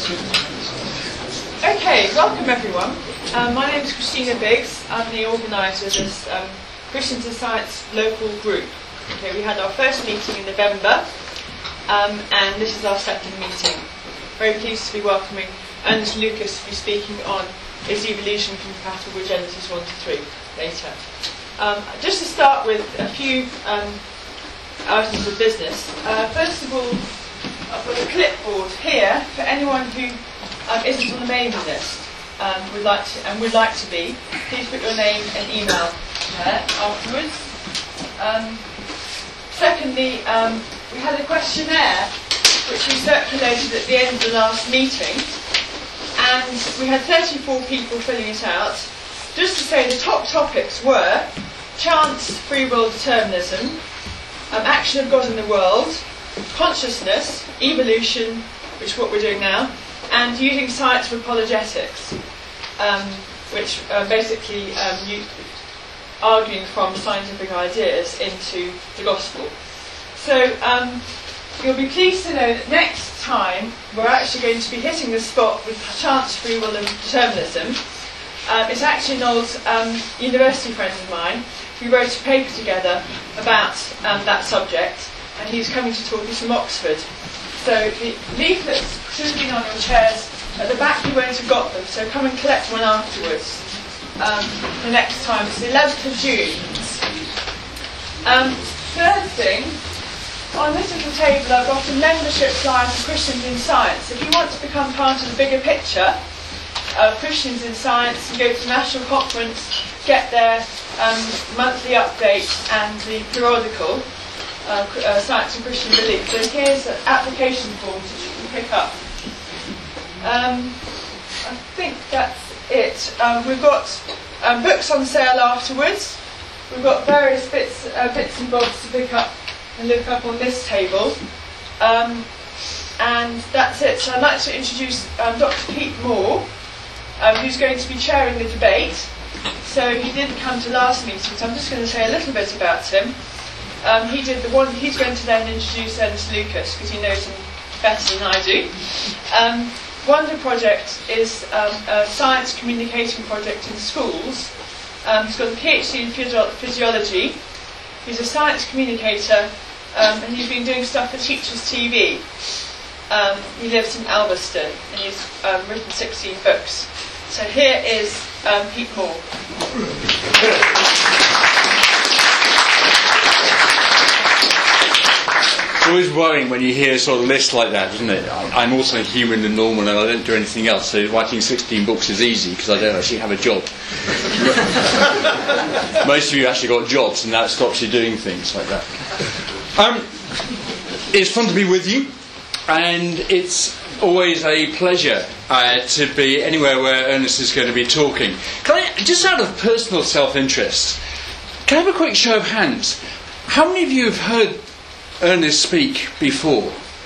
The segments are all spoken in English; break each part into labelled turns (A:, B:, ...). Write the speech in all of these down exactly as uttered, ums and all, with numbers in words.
A: Okay, welcome everyone. Um, my name is Christina Biggs. I'm the organiser of this um, Christians in Science local group. Okay, we had our first meeting in November, um, and this is our second meeting. Very pleased to be welcoming Ernest Lucas to be speaking on is evolution compatible with Genesis one to three later. Um, just to start with a few um, items of business. Uh, first of all, I've got a clipboard here for anyone who um, isn't on the mailing list um, would like to, and would like to be. Please put your name and email there afterwards. Um, secondly, um, we had a questionnaire which we circulated at the end of the last meeting, and we had thirty-four people filling it out. Just to say, the top topics were chance, free will, determinism, um, action of God in the world, consciousness, evolution, which is what we're doing now, and using science for apologetics, um, which uh, basically um, you, arguing from scientific ideas into the gospel. So um, you'll be pleased to know that next time we're actually going to be hitting the spot with chance, free will and determinism. Um, it's actually an old um, university friend of mine. We wrote a paper together about um, that subject, and he's coming to talk us from Oxford. So the leaflets should have been on your chairs. At the back you won't have got them, so come and collect one afterwards. Um, the next time, it's the eleventh of June. Um, third thing, on this little table I've got a membership flyer for Christians in Science. If you want to become part of the bigger picture of Christians in Science and go to the national conference, get their um, monthly update and the periodical, uh, uh, Science and Christian Belief. So here's an application form that you can pick up. Um, I think that's it. Um, we've got um, books on sale afterwards. We've got various bits, uh, bits and bobs to pick up and look up on this table. Um, and that's it. So I'd like to introduce um, Doctor Pete Moore, um, who's going to be chairing the debate. So he didn't come to last meeting, so I'm just going to say a little bit about him. Um, he did the one. He's going to then introduce Ernest Lucas because he knows him better than I do. Um, Wonder Project is um, a science communication project in schools. Um, he's got a PhD in physio- physiology. He's a science communicator, um, and he's been doing stuff for Teachers T V. Um, he lives in Alveston, and he's um, written sixteen books. So here is um, Pete Moore.
B: It's always worrying when you hear a sort of list like that, isn't it? I'm also human and normal and I don't do anything else, so writing sixteen books is easy because I don't actually have a job. Most of you actually got jobs and that stops you doing things like that. Um, it's fun to be with you, and it's always a pleasure uh, to be anywhere where Ernest is going to be talking. Can I, just out of personal self-interest, can I have a quick show of hands? How many of you have heard Ernest speak before?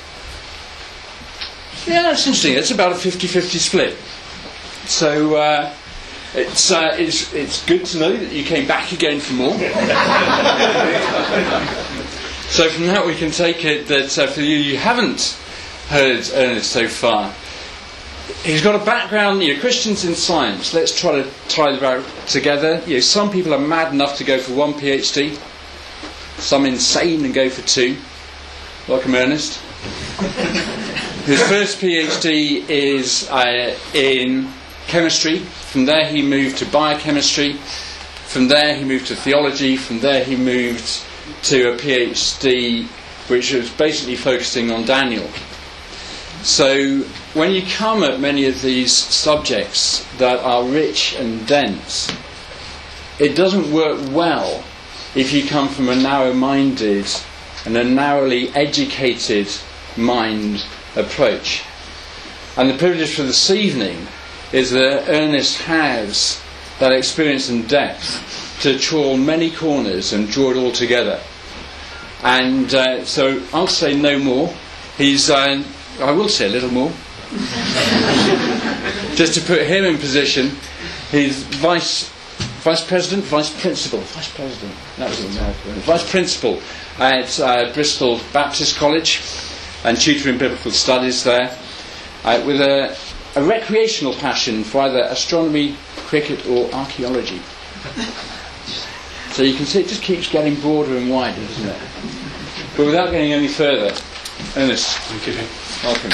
B: Yeah, that's interesting. It's about a fifty-fifty split. So uh, it's, uh, it's it's good to know that you came back again for more. So from that we can take it that uh, for you you haven't heard Ernest so far. He's got a background, you know, Christians in Science. Let's try to tie that together. You know, some people are mad enough to go for one PhD. Some insane and go for two. Welcome, Ernest. His first PhD is uh, in chemistry. From there he moved to biochemistry. From there he moved to theology. From there he moved to a PhD which was basically focusing on Daniel. So when you come at many of these subjects that are rich and dense, it doesn't work well if you come from a narrow-minded and a narrowly educated mind approach. And the privilege for this evening is that Ernest has that experience and depth to trawl many corners and draw it all together. And uh, so I'll say no more. He's, uh, I will say a little more. Just to put him in position, he's vice Vice President, Vice Principal, Vice President, that was the American, Vice Principal at uh, Bristol Baptist College and tutor in Biblical Studies there. uh, with a, a recreational passion for either astronomy, cricket or archaeology. So you can see it just keeps getting broader and wider, doesn't it? But without getting any further, Ernest,
C: thank you.
B: Welcome.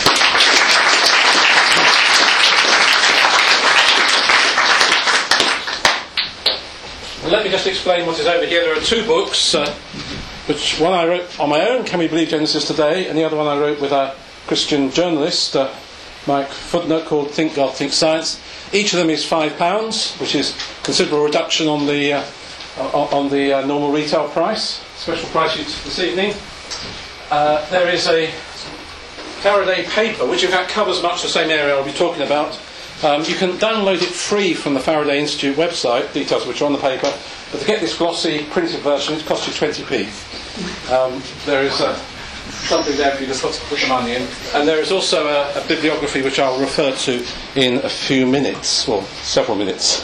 C: Well, let me just explain what is over here. There are two books, uh, which one I wrote on my own, Can We Believe Genesis Today, and the other one I wrote with a Christian journalist, uh, Mike Footnote, called Think God, Think Science. Each of them is five pounds, which is a considerable reduction on the uh, on the uh, normal retail price. Special price this evening. Uh, there is a Faraday paper, which in fact covers much the same area I'll be talking about. Um, you can download it free from the Faraday Institute website, details of which are on the paper, but to get this glossy printed version it costs you twenty p. Um, there is uh, something there for you to put, put the money in, and there is also a, a bibliography which I'll refer to in a few minutes, or several minutes.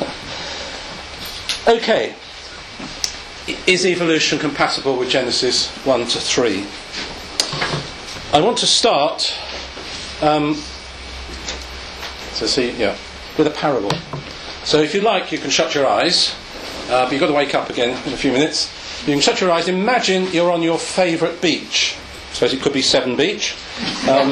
C: Okay, is evolution compatible with Genesis one to three? I want to start um, so see, yeah, with a parable. So if you like, you can shut your eyes, uh, but you've got to wake up again in a few minutes. You can shut your eyes. Imagine you're on your favourite beach. I suppose it could be Severn Beach, um,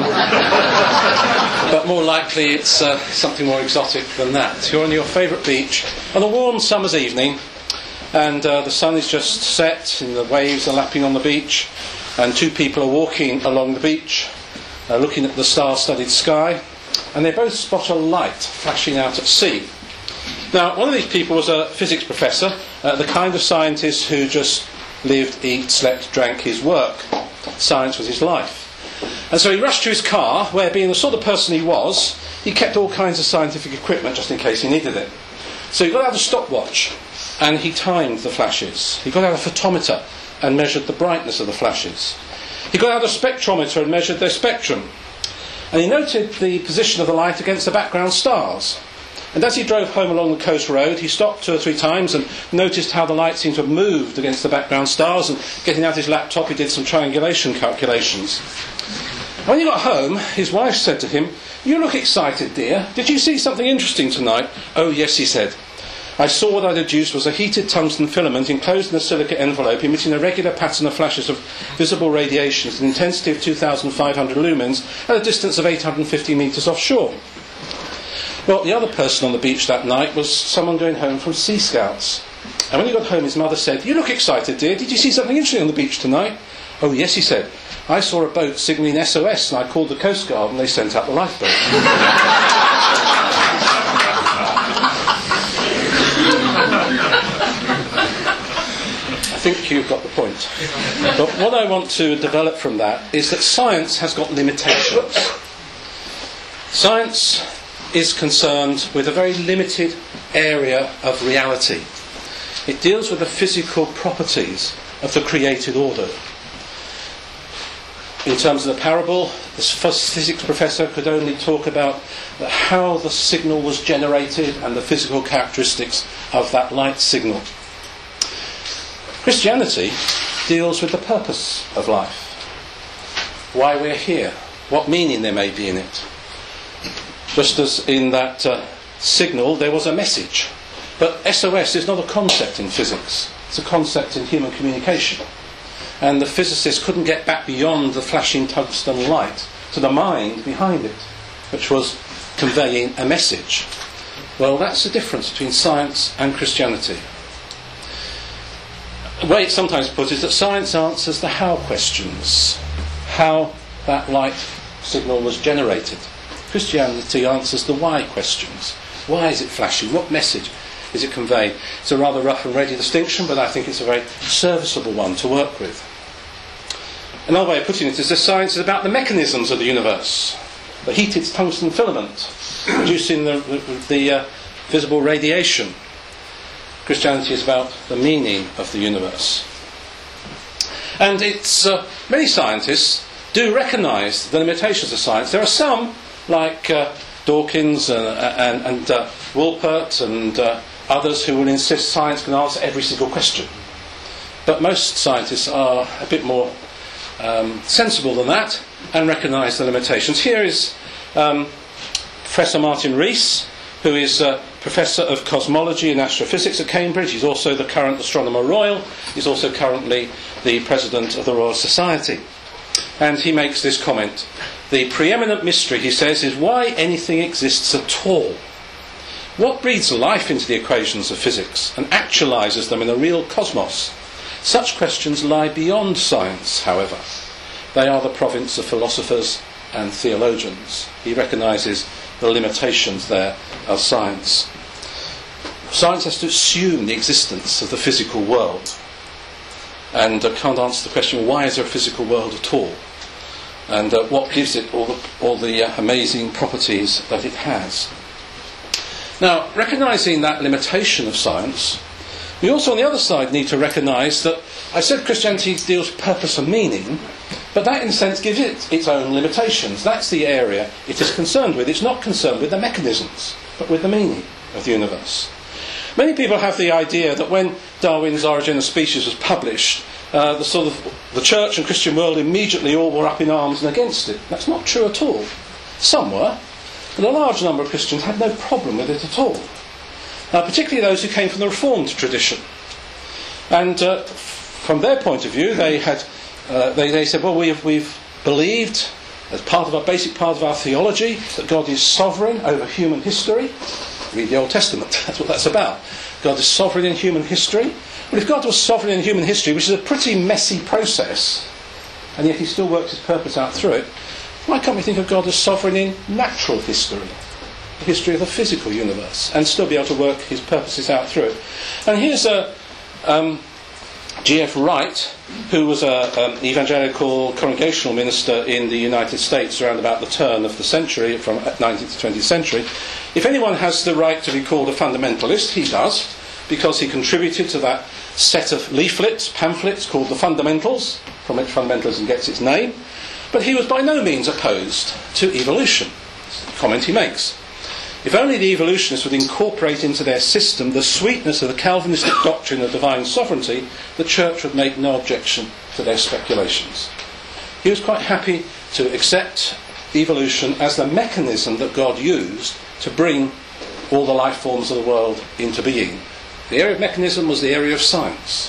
C: but more likely it's uh, something more exotic than that. You're on your favourite beach on a warm summer's evening, and uh, the sun is just set and the waves are lapping on the beach, and two people are walking along the beach uh, looking at the star-studded sky, and they both spot a light flashing out at sea. Now, one of these people was a physics professor, uh, the kind of scientist who just lived, eat, slept, drank his work. Science was his life. And so he rushed to his car, where, being the sort of person he was, he kept all kinds of scientific equipment just in case he needed it. So he got out a stopwatch and he timed the flashes. He got out a photometer and measured the brightness of the flashes. He got out a spectrometer and measured their spectrum. And he noted the position of the light against the background stars. And as he drove home along the coast road, he stopped two or three times and noticed how the light seemed to have moved against the background stars, and getting out his laptop he did some triangulation calculations. When he got home, his wife said to him, "You look excited, dear. Did you see something interesting tonight?" "Oh, yes," he said. "I saw what I deduced was a heated tungsten filament enclosed in a silica envelope emitting a regular pattern of flashes of visible radiation at an intensity of two thousand five hundred lumens at a distance of eight hundred fifty metres offshore." Well, the other person on the beach that night was someone going home from Sea Scouts. And when he got home, his mother said, "You look excited, dear. Did you see something interesting on the beach tonight?" "Oh, yes," he said. "I saw a boat signalling S O S and I called the Coast Guard and they sent out the lifeboat." I think you've got the point. But what I want to develop from that is that science has got limitations. Science is concerned with a very limited area of reality. It deals with the physical properties of the created order. In terms of the parable, the physics professor could only talk about how the signal was generated and the physical characteristics of that light signal. Christianity deals with the purpose of life, why we're here, what meaning there may be in it. Just as in that uh, signal there was a message. But S O S is not a concept in physics, it's a concept in human communication. And the physicists couldn't get back beyond the flashing tungsten light to the mind behind it, which was conveying a message. Well, that's the difference between science and Christianity. The way it's sometimes put is that science answers the how questions, how that light signal was generated. Christianity answers the why questions. Why is it flashing? What message is it conveying? It's a rather rough and ready distinction, but I think it's a very serviceable one to work with. Another way of putting it is that science is about the mechanisms of the universe. The heated tungsten filament producing the, the, the uh, visible radiation. Christianity is about the meaning of the universe. And it's uh, many scientists do recognise the limitations of science. There are some, like uh, Dawkins and, and, and uh, Wolpert and uh, others, who will insist science can answer every single question. But most scientists are a bit more um, sensible than that and recognise the limitations. Here is Um, Professor Martin Rees, who is uh, Professor of Cosmology and Astrophysics at Cambridge. He's also the current Astronomer Royal. He's also currently the President of the Royal Society. And he makes this comment. The preeminent mystery, he says, is why anything exists at all. What breathes life into the equations of physics and actualises them in a real cosmos? Such questions lie beyond science, however. They are the province of philosophers and theologians. He recognises the limitations there of science. Science has to assume the existence of the physical world and uh, can't answer the question, why is there a physical world at all? And uh, what gives it all the, all the uh, amazing properties that it has? Now, recognising that limitation of science, we also on the other side need to recognise that I said Christianity deals with purpose and meaning, but that in a sense gives it its own limitations. That's the area it is concerned with. It's not concerned with the mechanisms, but with the meaning of the universe. Many people have the idea that when Darwin's Origin of Species was published, uh, the sort of the church and Christian world immediately all were up in arms and against it. That's not true at all. Some were, but a large number of Christians had no problem with it at all. Uh, particularly those who came from the Reformed tradition. And uh, from their point of view, they had uh, they, they said, well, we've, we've believed as part of our basic part of our theology that God is sovereign over human history. Read the Old Testament, that's what that's about. God is sovereign in human history. Well, if God was sovereign in human history, which is a pretty messy process, and yet he still works his purpose out through it, why can't we think of God as sovereign in natural history, the history of the physical universe, and still be able to work his purposes out through it? And here's a um, G F Wright, who was an evangelical congregational minister in the United States around about the turn of the century, from nineteenth to twentieth century. If anyone has the right to be called a fundamentalist, he does, because he contributed to that set of leaflets, pamphlets called the Fundamentals, from which fundamentalism gets its name. But he was by no means opposed to evolution. That's the comment he makes. If only the evolutionists would incorporate into their system the sweetness of the Calvinistic doctrine of divine sovereignty, the church would make no objection to their speculations. He was quite happy to accept evolution as the mechanism that God used to bring all the life forms of the world into being. The area of mechanism was the area of science.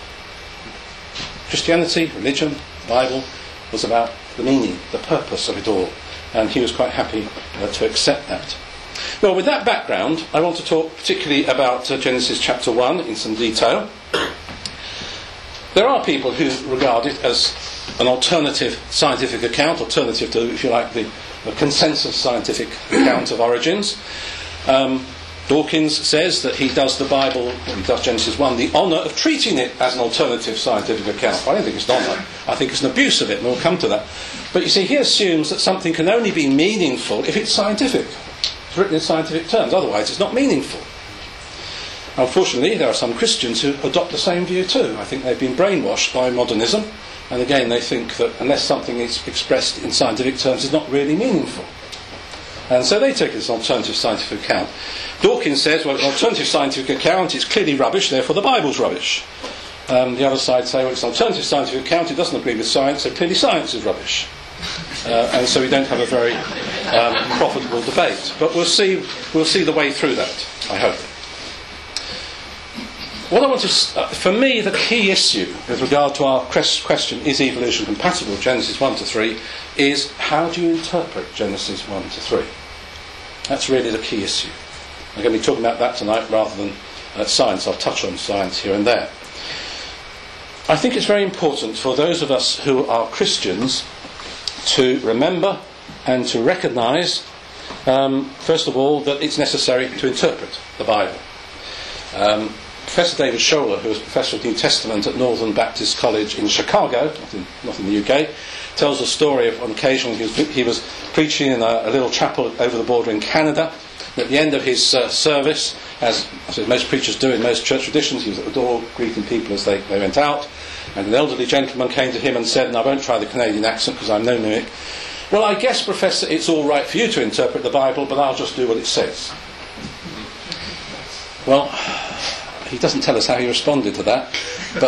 C: Christianity, religion, the Bible was about the meaning, the purpose of it all. And he was quite happy uh, to accept that. Well, with that background, I want to talk particularly about uh, Genesis chapter one in some detail. There are people who regard it as an alternative scientific account, alternative to, if you like, the, the consensus scientific account of origins. Um, Dawkins says that he does the Bible, when he does Genesis one, the honour of treating it as an alternative scientific account. I don't think it's an honour. I think it's an abuse of it, and we'll come to that. But you see, he assumes that something can only be meaningful if it's scientific. It's written in scientific terms, otherwise it's not meaningful. Unfortunately, there are some Christians who adopt the same view too. I think they've been brainwashed by modernism, and again they think that unless something is expressed in scientific terms, it's not really meaningful. And so they take it as an alternative scientific account. Dawkins says, well, an alternative scientific account is clearly rubbish, therefore the Bible's rubbish. Um, the other side say, well, it's an alternative scientific account, it doesn't agree with science, so clearly science is rubbish. Uh, and so we don't have a very um, profitable debate. But we'll see, we'll see the way through that, I hope. What I want to, uh, for me, the key issue with regard to our question, is evolution compatible, Genesis one to three, is how do you interpret Genesis one to three? That's really the key issue. I'm going to be talking about that tonight rather than uh, science. I'll touch on science here and there. I think it's very important for those of us who are Christians to remember and to recognise, um, first of all, that it's necessary to interpret the Bible. Um, Professor David Scholler, who was Professor of New Testament at Northern Baptist College in Chicago, not in, not in the U K, tells a story of on occasion he was, he was preaching in a, a little chapel over the border in Canada. At the end of his uh, service, as, as most preachers do in most church traditions, he was at the door greeting people as they, they went out, and an elderly gentleman came to him and said, and I won't try the Canadian accent because I'm no mimic, well, I guess, Professor, it's all right for you to interpret the Bible, but I'll just do what it says. Well, he doesn't tell us how he responded to that, but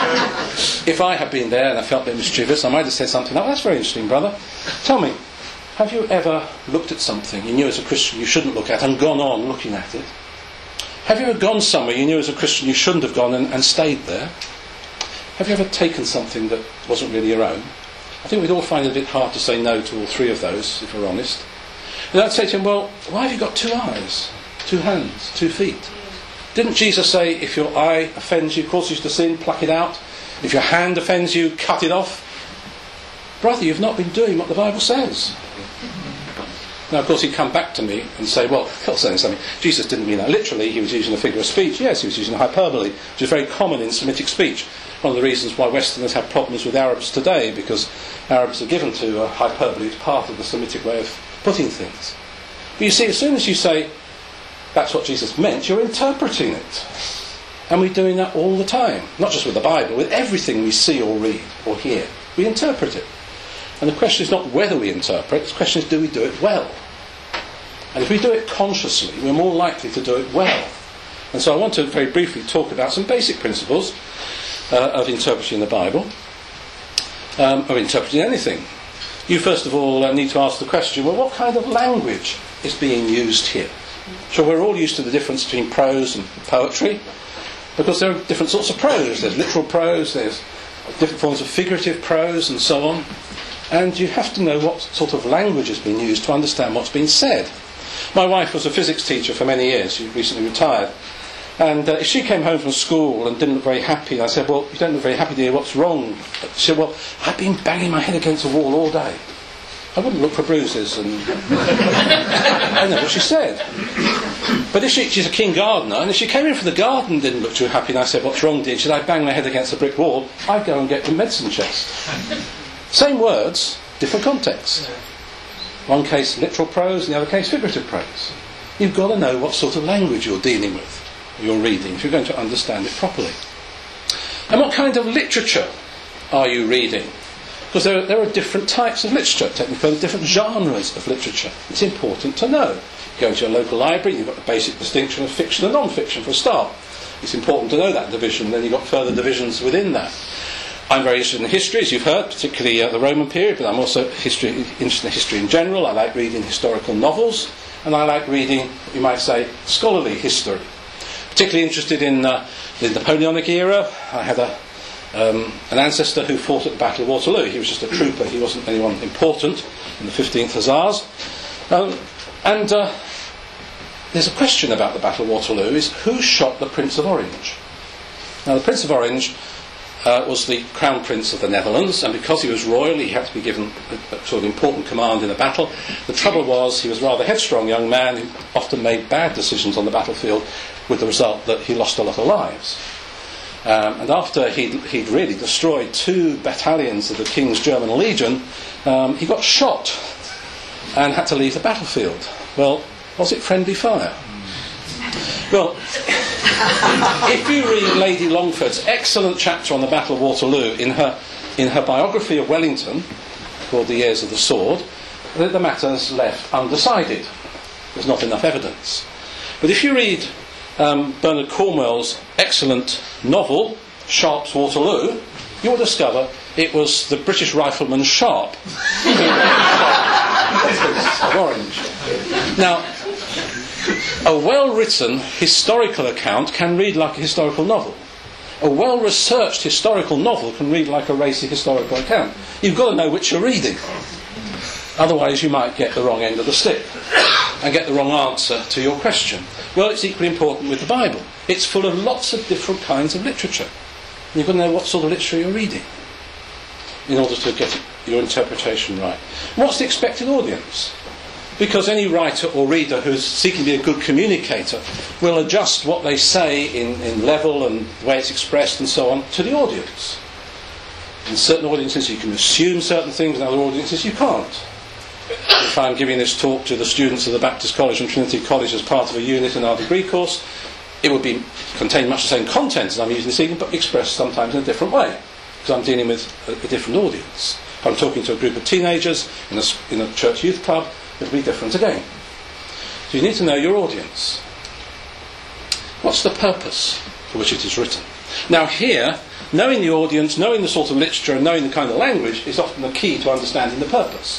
C: if I had been there and I felt a bit mischievous, I might have said something like, that's very interesting, brother. Tell me, Have you ever looked at something you knew as a Christian you shouldn't look at and gone on looking at it? Have you ever gone somewhere you knew as a Christian you shouldn't have gone and, and stayed there? Have you ever taken something that wasn't really your own? I think we'd all find it a bit hard to say no to all three of those, if we're honest. And I'd say to him, well, why have you got two eyes, two hands, two feet? Didn't Jesus say, if your eye offends you, causes you to sin, pluck it out? If your hand offends you, cut it off? Brother, you've not been doing what the Bible says. Now, of course, he'd come back to me and say, well, Phil's saying something. Jesus didn't mean that literally. He was using a figure of speech. Yes, he was using hyperbole, which is very common in Semitic speech. One of the reasons why Westerners have problems with Arabs today, because Arabs are given to uh, hyperbole. It's part of the Semitic way of putting things. But you see, as soon as you say, that's what Jesus meant, you're interpreting it. And we're doing that all the time. Not just with the Bible, with everything we see or read or hear. We interpret it. And the question is not whether we interpret, the question is, do we do it well? And if we do it consciously, we're more likely to do it well. And so I want to very briefly talk about some basic principles uh, of interpreting the Bible, um, of interpreting anything. You first of all uh, need to ask the question, well, what kind of language is being used here? So we're all used to the difference between prose and poetry, because there are different sorts of prose. There's literal prose, there's different forms of figurative prose, and so on. And you have to know what sort of language is being used to understand what's being said. My wife was a physics teacher for many years. She recently retired. And uh, if she came home from school and didn't look very happy, I said, well, you don't look very happy, dear, what's wrong? She said, well, I've been banging my head against a wall all day. I wouldn't look for bruises. And I know what she said. But if she, she's a keen gardener, and if she came in from the garden and didn't look too happy, and I said, what's wrong, dear? She said, I bang my head against a brick wall, I'd go and get the medicine chest. Same words, different context. One case literal prose, the other case figurative prose. You've got to know what sort of language you're dealing with, you're reading, if you're going to understand it properly. And what kind of literature are you reading? Because there are, there are different types of literature, technically different genres of literature. It's important to know. You go into your local library, you've got the basic distinction of fiction and non-fiction for a start. It's important to know that division, then you've got further divisions within that. I'm very interested in history, as you've heard, particularly uh, the Roman period, but I'm also history, interested in history in general. I like reading historical novels, and I like reading, you might say, scholarly history. Particularly interested in uh, the Napoleonic era. I had a, um, an ancestor who fought at the Battle of Waterloo. He was just a trooper, he wasn't anyone important, in the fifteenth Hussars. Um, and uh, there's a question about the Battle of Waterloo, is who shot the Prince of Orange? Now, the Prince of Orange Uh, was the Crown Prince of the Netherlands, and because he was royal he had to be given a, a sort of important command in a battle. The trouble was he was a rather headstrong young man who often made bad decisions on the battlefield, with the result that he lost a lot of lives. Um, and after he'd, he'd really destroyed two battalions of the King's German Legion, um, he got shot and had to leave the battlefield. Well, was it friendly fire? Well, if you read Lady Longford's excellent chapter on the Battle of Waterloo in her in her biography of Wellington, called The Years of the Sword, the matter's left undecided. There's not enough evidence. But if you read um, Bernard Cornwell's excellent novel, Sharp's Waterloo, you will discover it was the British rifleman Sharp. Orange. Now, a well-written historical account can read like a historical novel. A well-researched historical novel can read like a racy historical account. You've got to know which you're reading. Otherwise you might get the wrong end of the stick and get the wrong answer to your question. Well, it's equally important with the Bible. It's full of lots of different kinds of literature. You've got to know what sort of literature you're reading in order to get your interpretation right. What's the expected audience? Because any writer or reader who's seeking to be a good communicator will adjust what they say in, in level and the way it's expressed and so on to the audience. In certain audiences you can assume certain things, in other audiences you can't. If I'm giving this talk to the students of the Baptist College and Trinity College as part of a unit in our degree course, it would be contain much the same content as I'm using this evening, but expressed sometimes in a different way, because I'm dealing with a, a different audience. If I'm talking to a group of teenagers in a, in a church youth club, it'll be different again. So you need to know your audience. What's the purpose for which it is written? Now here, knowing the audience, knowing the sort of literature and knowing the kind of language is often the key to understanding the purpose.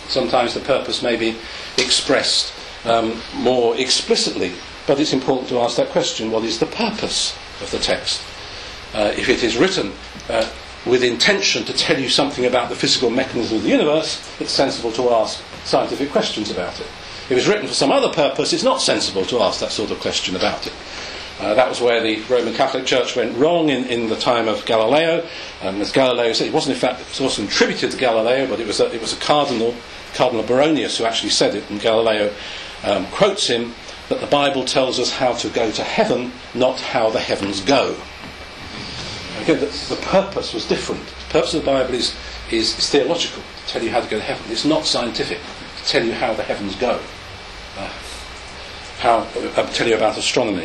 C: Sometimes the purpose may be expressed um, more explicitly, but it's important to ask that question: what is the purpose of the text? Uh, if it is written uh, with intention to tell you something about the physical mechanism of the universe, it's sensible to ask scientific questions about it. If it's written for some other purpose, it's not sensible to ask that sort of question about it. Uh, that was where the Roman Catholic Church went wrong in, in the time of Galileo. Um, as Galileo said, it wasn't in fact, it wasn't attributed to Galileo, but it was a, it was a cardinal, Cardinal Baronius, who actually said it, and Galileo um, quotes him that the Bible tells us how to go to heaven, not how the heavens go. Again, the, the purpose was different. The purpose of the Bible is, is, is theological, to tell you how to go to heaven. It's not scientific, to tell you how the heavens go. Uh, how, uh, tell you about astronomy.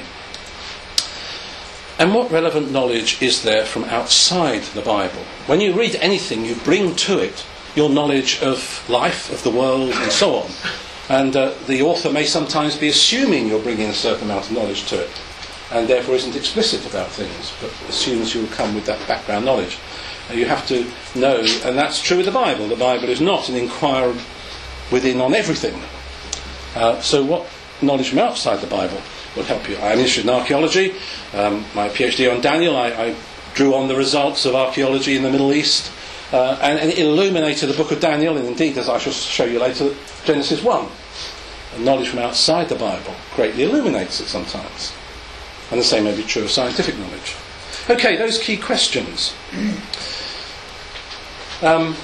C: And what relevant knowledge is there from outside the Bible? When you read anything, you bring to it your knowledge of life, of the world, and so on. And uh, the author may sometimes be assuming you're bringing a certain amount of knowledge to it, and therefore isn't explicit about things, but assumes you will come with that background knowledge. Uh, you have to know, and that's true with the Bible. The Bible is not an inquirer within on everything. Uh, so what knowledge from outside the Bible will help you? I'm interested in archaeology. Um, my PhD on Daniel, I, I drew on the results of archaeology in the Middle East, uh, and, and it illuminated the book of Daniel, and indeed, as I shall show you later, Genesis one. And knowledge from outside the Bible greatly illuminates it sometimes. And the same may be true of scientific knowledge. Okay, those key questions. Um,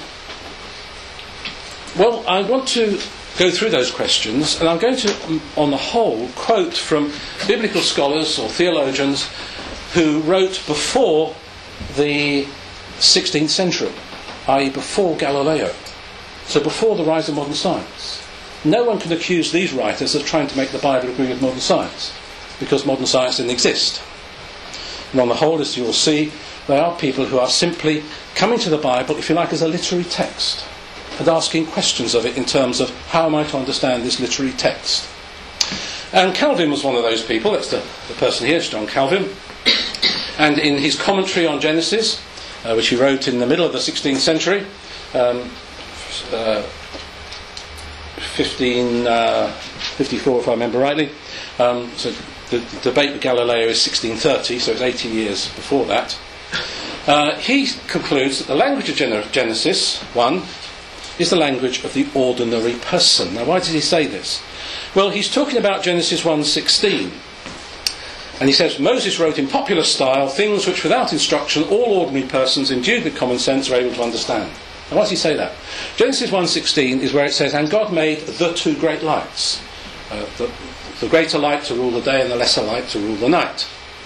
C: well, I want to go through those questions, and I'm going to, on the whole, quote from biblical scholars or theologians who wrote before the sixteenth century, that is before Galileo, so before the rise of modern science. No one can accuse these writers of trying to make the Bible agree with modern science, because modern science didn't exist. And on the whole, as you will see, they are people who are simply coming to the Bible, if you like, as a literary text, and asking questions of it in terms of how am I to understand this literary text. And Calvin was one of those people. That's the, the person here, John Calvin. And in his commentary on Genesis, uh, which he wrote in the middle of the sixteenth century, um, uh, fifteen fifty-four if I remember rightly, um, so the, the debate with Galileo is sixteen thirty, so it's eighty years before that. Uh, he concludes that the language of Genesis one is the language of the ordinary person. Now, why did he say this? Well, he's talking about Genesis one sixteen. And he says, Moses wrote in popular style things which without instruction all ordinary persons endued with common sense are able to understand. Now, why does he say that? Genesis one sixteen is where it says, and God made the two great lights. Uh, the, the greater light to rule the day and the lesser light to rule the night.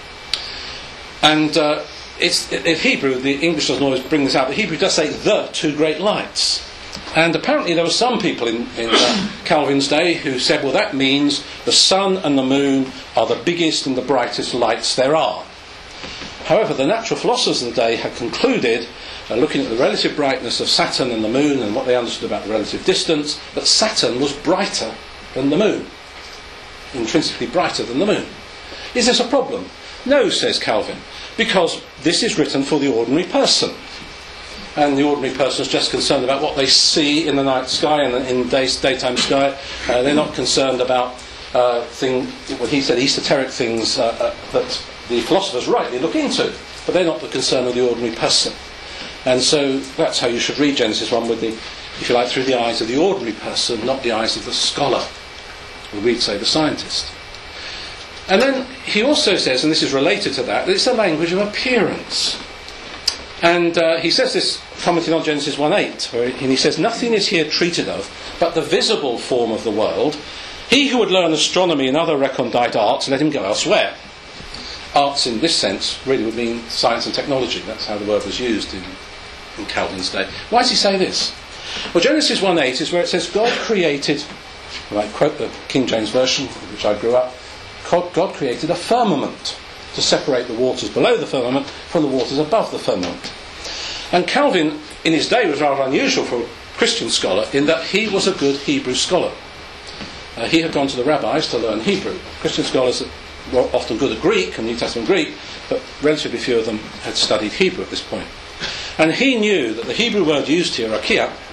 C: And uh, it's, in Hebrew, the English doesn't always bring this out, but Hebrew does say the two great lights. And apparently there were some people in, in uh, Calvin's day who said, well, that means the sun and the moon are the biggest and the brightest lights there are. However, the natural philosophers of the day had concluded, uh, looking at the relative brightness of Saturn and the moon and what they understood about the relative distance, that Saturn was brighter than the moon, intrinsically brighter than the moon. Is this a problem? No, says Calvin, because this is written for the ordinary person. And the ordinary person is just concerned about what they see in the night sky and in day, daytime sky. Uh, they're not concerned about uh, thing, what he said, esoteric things uh, uh, that the philosophers rightly look into. But they're not the concern of the ordinary person. And so that's how you should read Genesis one, with the, if you like, through the eyes of the ordinary person, not the eyes of the scholar, or we'd say the scientist. And then he also says, and this is related to that, that it's a language of appearance. And uh, he says this, commenting on Genesis one eight, where he, and he says, nothing is here treated of but the visible form of the world. He who would learn astronomy and other recondite arts, let him go elsewhere. Arts in this sense really would mean science and technology. That's how the word was used in, in Calvin's day. Why does he say this? Well, Genesis one eight is where it says God created, and I quote the King James Version, which I grew up, God created a firmament to separate the waters below the firmament from the waters above the firmament. And Calvin, in his day, was rather unusual for a Christian scholar in that he was a good Hebrew scholar. Uh, he had gone to the rabbis to learn Hebrew. Christian scholars were often good at Greek and New Testament Greek, but relatively few of them had studied Hebrew at this point. And he knew that the Hebrew word used here, rakia,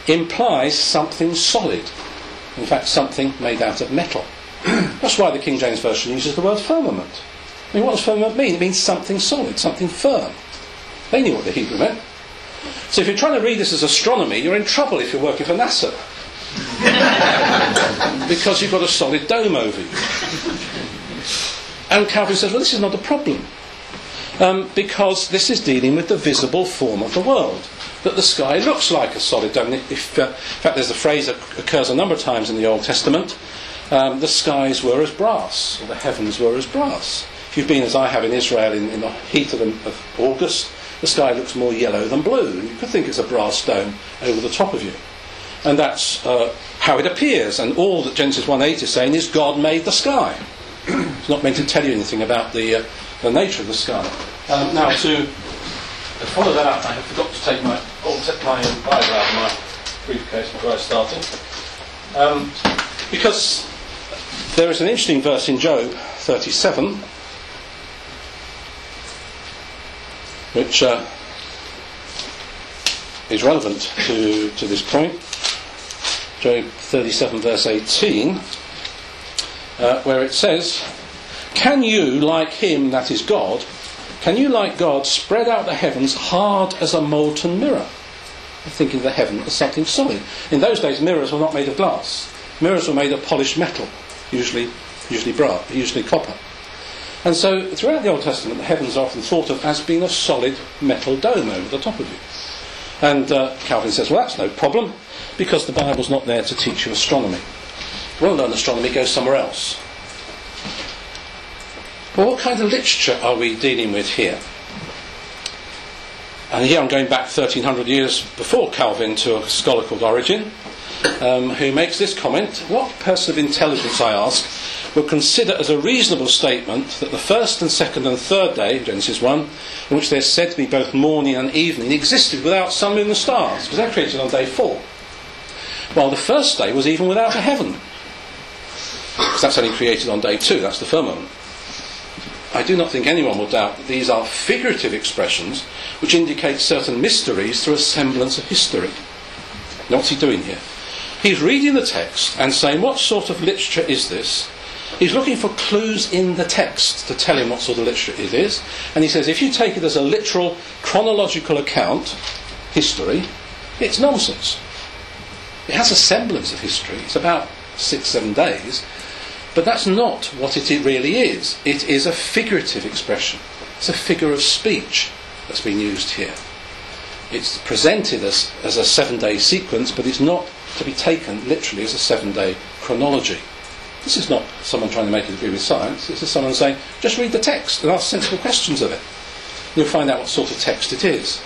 C: implies something solid. In fact, something made out of metal. That's why the King James Version uses the word firmament. I mean, what does firmament mean? It means something solid, something firm. They knew what the Hebrew meant. So if you're trying to read this as astronomy, you're in trouble if you're working for NASA. Because you've got a solid dome over you. And Calvin says, well, this is not a problem. Um, because this is dealing with the visible form of the world. That the sky looks like a solid dome. If, uh, in fact, there's a phrase that occurs a number of times in the Old Testament. Um, the skies were as brass, or the heavens were as brass. If you've been, as I have, in Israel in, in the heat of, the, of August, the sky looks more yellow than blue. And you could think it's a brass dome over the top of you. And that's uh, how it appears. And all that Genesis one eight is saying is God made the sky. It's not meant to tell you anything about the, uh, the nature of the sky. Um, now, to follow that up, I have forgot to take my, oh, take my Bible out of my briefcase before I started. Um, because there is an interesting verse in Job thirty-seven, which uh, is relevant to, to this point. Job thirty-seven verse eighteen, uh, where it says, can you, like him that is God, can you, like God, spread out the heavens hard as a molten mirror? I'm thinking of the heaven as something solid. In those days, mirrors were not made of glass. Mirrors were made of polished metal, usually usually brass, usually copper. And so, throughout the Old Testament, the heavens are often thought of as being a solid metal dome over the top of you. And uh, Calvin says, well, that's no problem, because the Bible's not there to teach you astronomy. Well-known astronomy goes somewhere else. Well, what kind of literature are we dealing with here? And here I'm going back thirteen hundred years before Calvin to a scholar called Origen, um, who makes this comment: what person of intelligence, I ask, will consider as a reasonable statement that the first and second and third day, Genesis one, in which there's said to be both morning and evening, existed without sun, moon and stars, because they're created on day four. While the first day was even without a heaven, because that's only created on day two, that's the firmament. I do not think anyone will doubt that these are figurative expressions which indicate certain mysteries through a semblance of history. Now, what's he doing here? He's reading the text and saying, what sort of literature is this? He's looking for clues in the text to tell him what sort of literature it is. And he says, if you take it as a literal, chronological account, history, it's nonsense. It has a semblance of history. It's about six, seven days. But that's not what it really is. It is a figurative expression. It's a figure of speech that's been used here. It's presented as, as a seven-day sequence, but it's not to be taken literally as a seven-day chronology. This is not someone trying to make it agree with science. This is someone saying, just read the text and ask sensible questions of it. You'll find out what sort of text it is.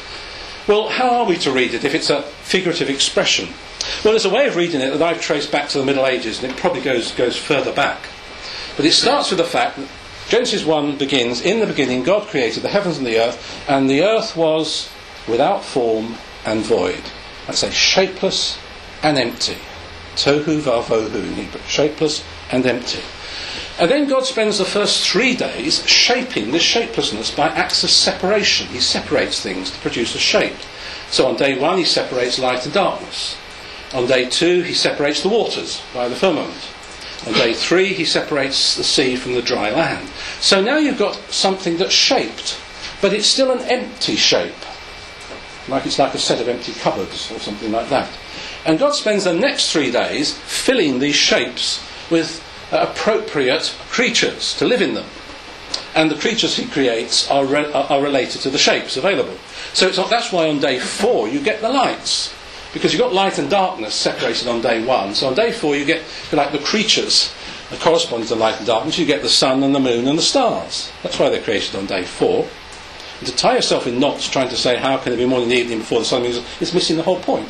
C: Well, how are we to read it if it's a figurative expression? Well, there's a way of reading it that I've traced back to the Middle Ages, and it probably goes goes further back. But it starts with the fact that Genesis one begins, in the beginning God created the heavens and the earth, and the earth was without form and void. That's a shapeless and empty. Tohu vavohu in Hebrew. Shapeless and empty. And then God spends the first three days shaping this shapelessness by acts of separation. He separates things to produce a shape. So on day one he separates light and darkness. On day two he separates the waters by the firmament. On day three he separates the sea from the dry land. So now you've got something that's shaped, but it's still an empty shape. Like it's like a set of empty cupboards or something like that. And God spends the next three days filling these shapes with uh, appropriate creatures to live in them. And the creatures he creates are, re- are related to the shapes available. So it's not, that's why on day four you get the lights. Because you've got light and darkness separated on day one. So on day four you get, like, the creatures that correspond to light and darkness. You get the sun and the moon and the stars. That's why they're created on day four. And to tie yourself in knots trying to say how can it be morning and evening before the sun moves is missing the whole point.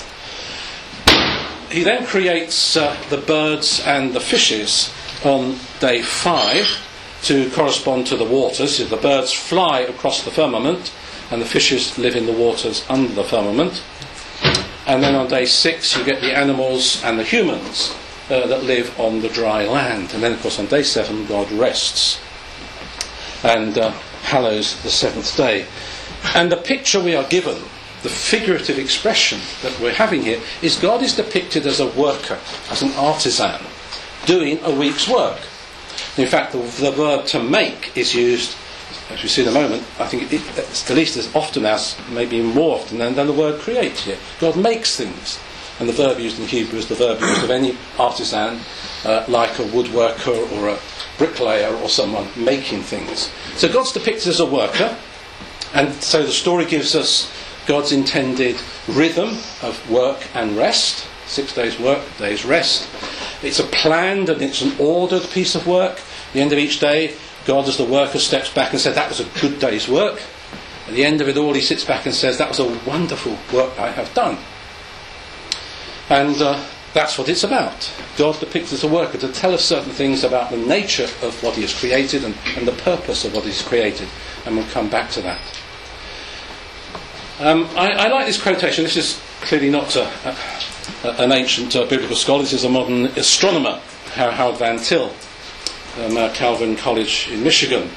C: He then creates uh, the birds and the fishes on day five to correspond to the waters. So the birds fly across the firmament and the fishes live in the waters under the firmament. And then on day six you get the animals and the humans uh, that live on the dry land. And then of course on day seven God rests and uh, hallows the seventh day. And the picture we are given the figurative expression that we're having here is God is depicted as a worker, as an artisan, doing a week's work. In fact, the, the verb to make is used, as we see in a moment, I think it, at least as often as, maybe more often than, than the word create here. God makes things. And the verb used in Hebrew is the verb used of any artisan, uh, like a woodworker or a bricklayer or someone making things. So God's depicted as a worker, and so the story gives us God's intended rhythm of work and rest. Six days work, days rest. It's a planned and it's an ordered piece of work. At the end of each day, God as the worker steps back and says, that was a good day's work. At the end of it all, he sits back and says, that was a wonderful work I have done. And uh, that's what it's about. God depicts as a worker to tell us certain things about the nature of what he has created and, and the purpose of what he's created. And we'll come back to that. Um, I, I like this quotation. This is clearly not a, a, an ancient uh, biblical scholar. This is a modern astronomer, Howard Van Til, um, uh, Calvin College in Michigan.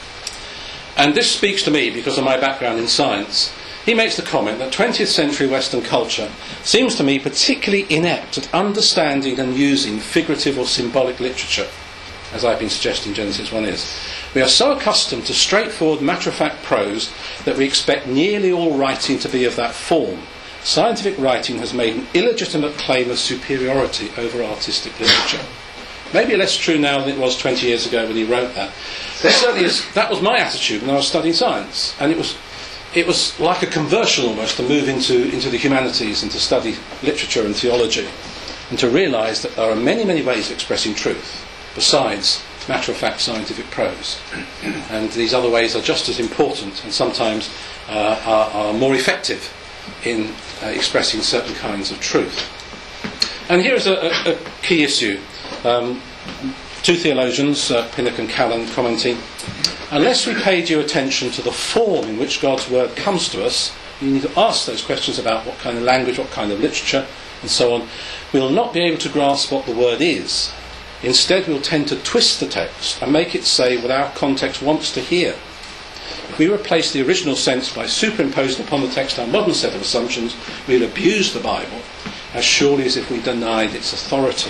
C: And this speaks to me because of my background in science. He makes the comment that twentieth century Western culture seems to me particularly inept at understanding and using figurative or symbolic literature, as I've been suggesting Genesis one is. We are so accustomed to straightforward, matter-of-fact prose that we expect nearly all writing to be of that form. Scientific writing has made an illegitimate claim of superiority over artistic literature. Maybe less true now than it was twenty years ago when he wrote that. But certainly is, that was my attitude when I was studying science. And it was it was like a conversion almost to move into, into the humanities and to study literature and theology and to realise that there are many, many ways of expressing truth besides matter-of-fact scientific prose. And these other ways are just as important and sometimes uh, are, are more effective in uh, expressing certain kinds of truth. And here is a, a, a key issue. Um, two theologians, uh, Pinnock and Callan, commenting, unless we pay due attention to the form in which God's word comes to us, you need to ask those questions about what kind of language, what kind of literature, and so on, we will not be able to grasp what the word is. Instead, we'll tend to twist the text and make it say what our context wants to hear. If we replace the original sense by superimposing upon the text our modern set of assumptions, we'll abuse the Bible as surely as if we denied its authority.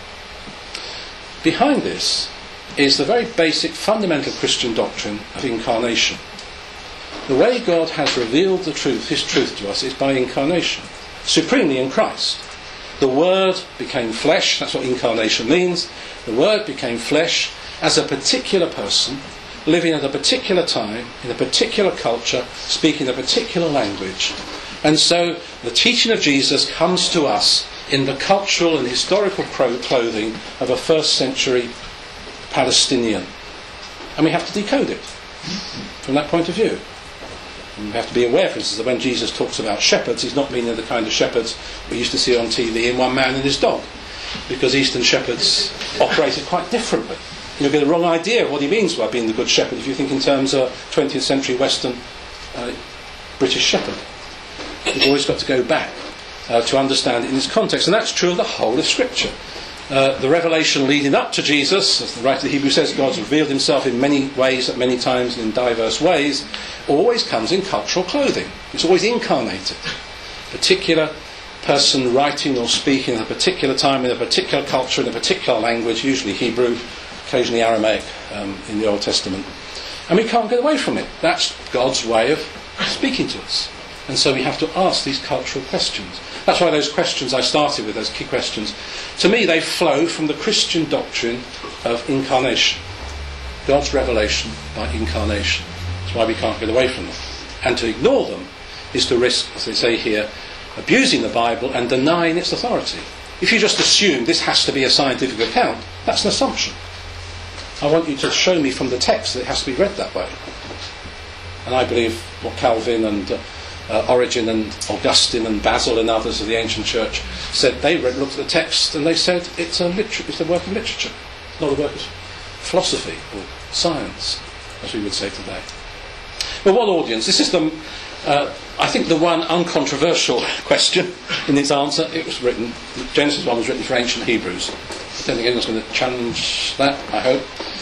C: Behind this is the very basic fundamental Christian doctrine of incarnation. The way God has revealed the truth, his truth to us, is by incarnation, supremely in Christ. The Word became flesh, that's what incarnation means. The Word became flesh as a particular person, living at a particular time, in a particular culture, speaking a particular language. And so the teaching of Jesus comes to us in the cultural and historical clothing of a first century Palestinian. And we have to decode it from that point of view. And we have to be aware, for instance, that when Jesus talks about shepherds, he's not meaning the kind of shepherds we used to see on T V in One Man and His Dog, because Eastern shepherds operated quite differently. You'll get the wrong idea of what he means by being the good shepherd if you think in terms of twentieth century Western uh, British shepherd. You've always got to go back uh, to understand it in its context, and that's true of the whole of Scripture. Uh, the revelation leading up to Jesus, as the writer of the Hebrews says, God's revealed himself in many ways, at many times, and in diverse ways, always comes in cultural clothing. It's always incarnated. A particular person writing or speaking at a particular time, in a particular culture, in a particular language, usually Hebrew, occasionally Aramaic um, in the Old Testament. And we can't get away from it. That's God's way of speaking to us. And so we have to ask these cultural questions. That's why those questions I started with, those key questions, to me they flow from the Christian doctrine of incarnation. God's revelation by incarnation. That's why we can't get away from them. And to ignore them is to risk, as they say here, abusing the Bible and denying its authority. If you just assume this has to be a scientific account, that's an assumption. I want you to show me from the text that it has to be read that way. And I believe what Calvin and uh, uh, Origen and Augustine and Basil and others of the ancient church said, they read, looked at the text and they said it's a, liter- it's a work of literature, not a work of philosophy or science, as we would say today. Well, what audience? This is the, uh, I think, the one uncontroversial question in its answer. It was written, Genesis one was written for ancient Hebrews. I don't think anyone's going to challenge that, I hope.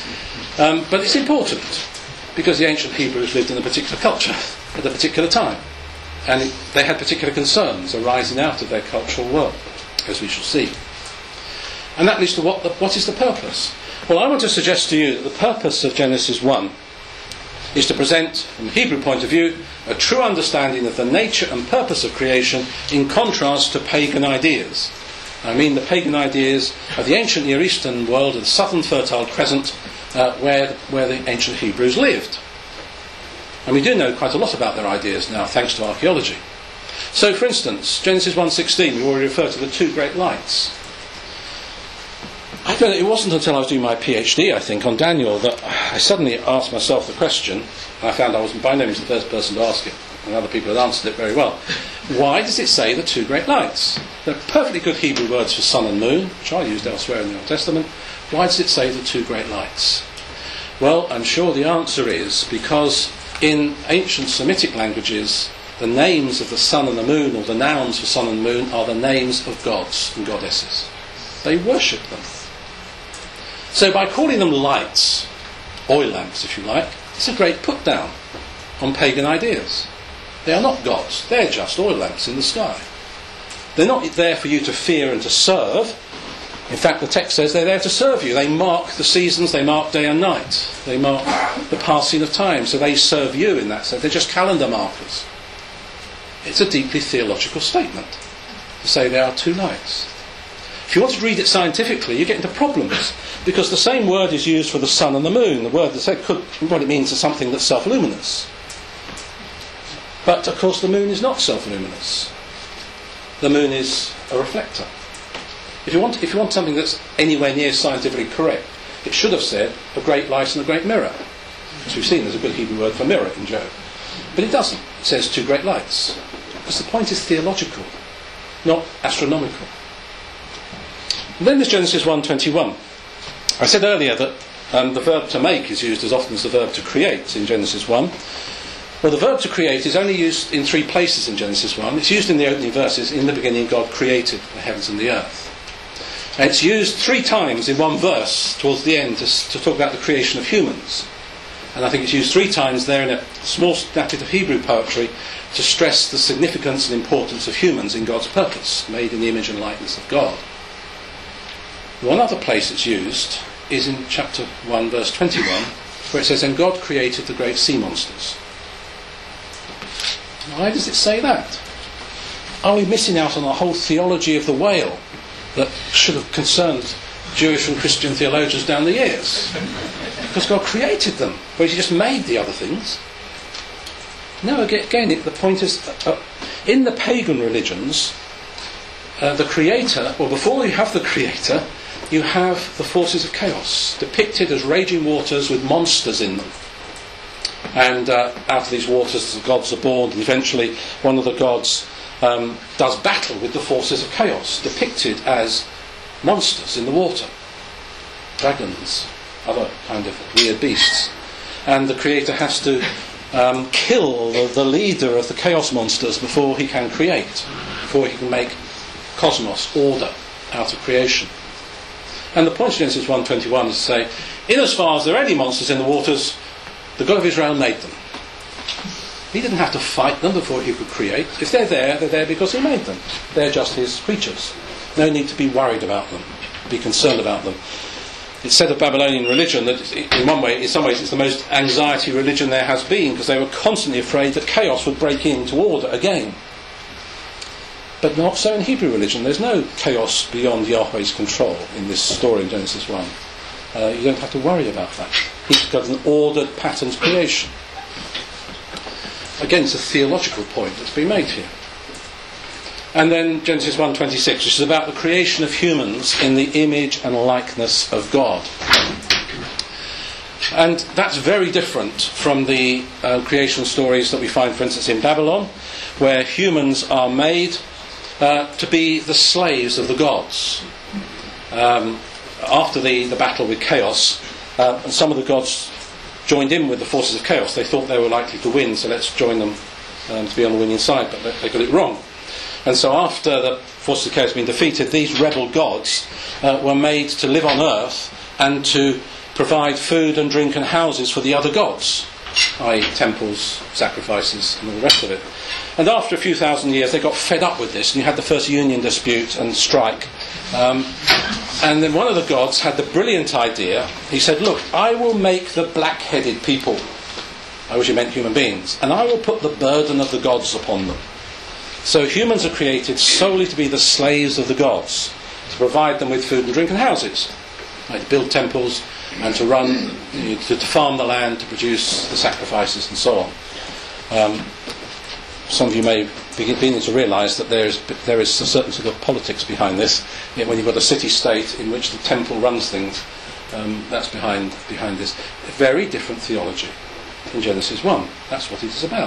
C: Um, but it's important, because the ancient Hebrews lived in a particular culture at a particular time. and it, they had particular concerns arising out of their cultural work, as we shall see. And that leads to what, the, what is the purpose? Well, I want to suggest to you that the purpose of Genesis one is to present, from the Hebrew point of view, a true understanding of the nature and purpose of creation in contrast to pagan ideas. I mean the pagan ideas of the ancient Near Eastern world, of the southern Fertile Crescent, uh, where, where the ancient Hebrews lived. And we do know quite a lot about their ideas now, thanks to archaeology. So, for instance, Genesis one sixteen, we already referred to the two great lights. I don't know, it wasn't until I was doing my PhD, I think, on Daniel, that I suddenly asked myself the question, and I found I was by no means the first person to ask it, and other people had answered it very well. Why does it say the two great lights? They're perfectly good Hebrew words for sun and moon, which are used elsewhere in the Old Testament. Why does it say the two great lights? Well, I'm sure the answer is because in ancient Semitic languages, the names of the sun and the moon, or the nouns for sun and moon, are the names of gods and goddesses. They worship them. So by calling them lights, oil lamps if you like, it's a great put down on pagan ideas. They are not gods, they're just oil lamps in the sky. They're not there for you to fear and to serve. In fact, the text says they're there to serve you. They mark the seasons, they mark day and night. They mark the passing of time, so they serve you in that sense. They're just calendar markers. It's a deeply theological statement to say there are two lights. If you want to read it scientifically, you get into problems, because the same word is used for the sun and the moon. The word that could, what it means is something that's self-luminous. But, of course, the moon is not self-luminous. The moon is a reflector. If you want, if you want something that's anywhere near scientifically correct, it should have said a great light and a great mirror. As we've seen, there's a good Hebrew word for mirror in Job. But it doesn't. It says two great lights. Because the point is theological, not astronomical. And then there's Genesis one twenty-one. I said earlier that um, the verb to make is used as often as the verb to create in Genesis one. Well, the verb to create is only used in three places in Genesis one. It's used in the opening verses. In the beginning, God created the heavens and the earth. And it's used three times in one verse towards the end to, to talk about the creation of humans. And I think it's used three times there in a small snippet of Hebrew poetry to stress the significance and importance of humans in God's purpose, made in the image and likeness of God. One other place it's used is in chapter one, verse twenty-one, where it says, "And God created the great sea monsters." Why does it say that? Are we missing out on a whole theology of the whale that should have concerned Jewish and Christian theologians down the years? Because God created them, whereas He just made the other things. No, again, it, the point is, uh, in the pagan religions, uh, the Creator, or before you have the Creator, you have the forces of chaos, depicted as raging waters with monsters in them. And uh, out of these waters the gods are born, and eventually one of the gods um, does battle with the forces of chaos, depicted as monsters in the water. Dragons, other kind of weird beasts. And the Creator has to um, kill the, the leader of the chaos monsters before he can create, before he can make cosmos, order, out of creation. And the point of Genesis one twenty-one is to say, in as far as there are any monsters in the waters, the God of Israel made them. He didn't have to fight them before He could create. If they're there, they're there because He made them. They're just His creatures. No need to be worried about them, be concerned about them. It's said of Babylonian religion that in one way, in some ways, it's the most anxiety religion there has been, because they were constantly afraid that chaos would break into order again. But not so in Hebrew religion. There's no chaos beyond Yahweh's control in this story in Genesis one. Uh, you don't have to worry about that. He's got an ordered, patterned creation. Again, it's a theological point that's been made here. And then Genesis one twenty-six, which is about the creation of humans in the image and likeness of God. And that's very different from the uh, creation stories that we find, for instance, in Babylon, where humans are made uh, to be the slaves of the gods. Um, after the, the battle with chaos, uh, and some of the gods joined in with the forces of chaos. They thought they were likely to win, so let's join them um, to be on the winning side, but they, they got it wrong. And so after the forces of chaos had been defeated, these rebel gods uh, were made to live on earth and to provide food and drink and houses for the other gods. that is temples, sacrifices and all the rest of it. And after a few thousand years they got fed up with this, and you had the first union dispute and strike. Um, and then one of the gods had the brilliant idea. He said, look, I will make the black-headed people, I wish he meant human beings, and I will put the burden of the gods upon them. So humans are created solely to be the slaves of the gods, to provide them with food and drink and houses, right, to build temples and to run, you know, to, to farm the land, to produce the sacrifices and so on. Um, some of you may be beginning to realise that there is there is a certain sort of politics behind this. Yet when you've got a city-state in which the temple runs things, um, that's behind behind this. A very different theology in Genesis one. That's what it is about.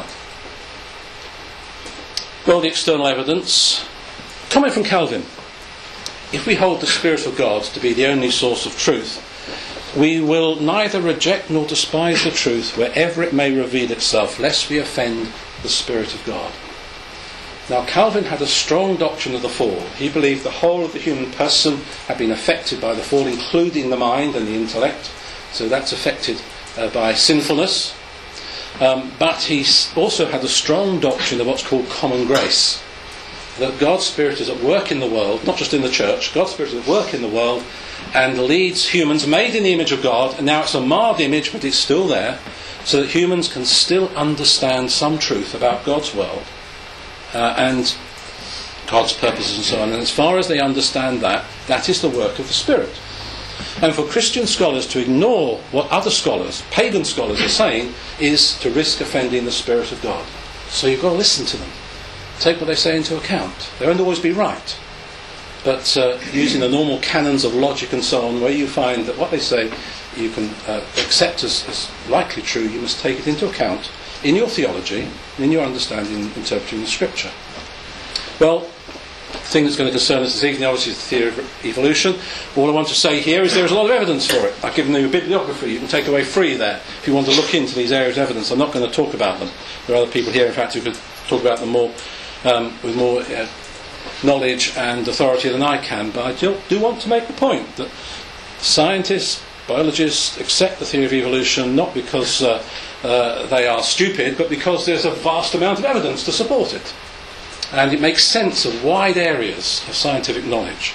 C: Well, the external evidence. Comment from Calvin. If we hold the Spirit of God to be the only source of truth, we will neither reject nor despise the truth wherever it may reveal itself, lest we offend the Spirit of God. Now, Calvin had a strong doctrine of the fall. He believed the whole of the human person had been affected by the fall, including the mind and the intellect. So that's affected uh, by sinfulness. Um, but he also had a strong doctrine of what's called common grace. That God's Spirit is at work in the world, not just in the church. God's Spirit is at work in the world and leads humans made in the image of God. And now it's a marred image, but it's still there, so that humans can still understand some truth about God's world uh, and God's purposes and so on. And as far as they understand that, that is the work of the Spirit. And for Christian scholars to ignore what other scholars, pagan scholars, are saying is to risk offending the Spirit of God. So you've got to listen to them. Take what they say into account. They won't always be right. But uh, using the normal canons of logic and so on, where you find that what they say you can uh, accept as, as likely true, you must take it into account in your theology and in your understanding and interpreting the Scripture. Well, the thing that's going to concern us this evening obviously is the theory of evolution. All I want to say here is there is a lot of evidence for it. I've given you a bibliography you can take away free there if you want to look into these areas of evidence. I'm not going to talk about them. There are other people here, in fact, who could talk about them more um, with more uh, knowledge and authority than I can. But I do, do want to make the point that scientists, biologists accept the theory of evolution not because uh, uh, they are stupid, but because there's a vast amount of evidence to support it. And it makes sense of wide areas of scientific knowledge.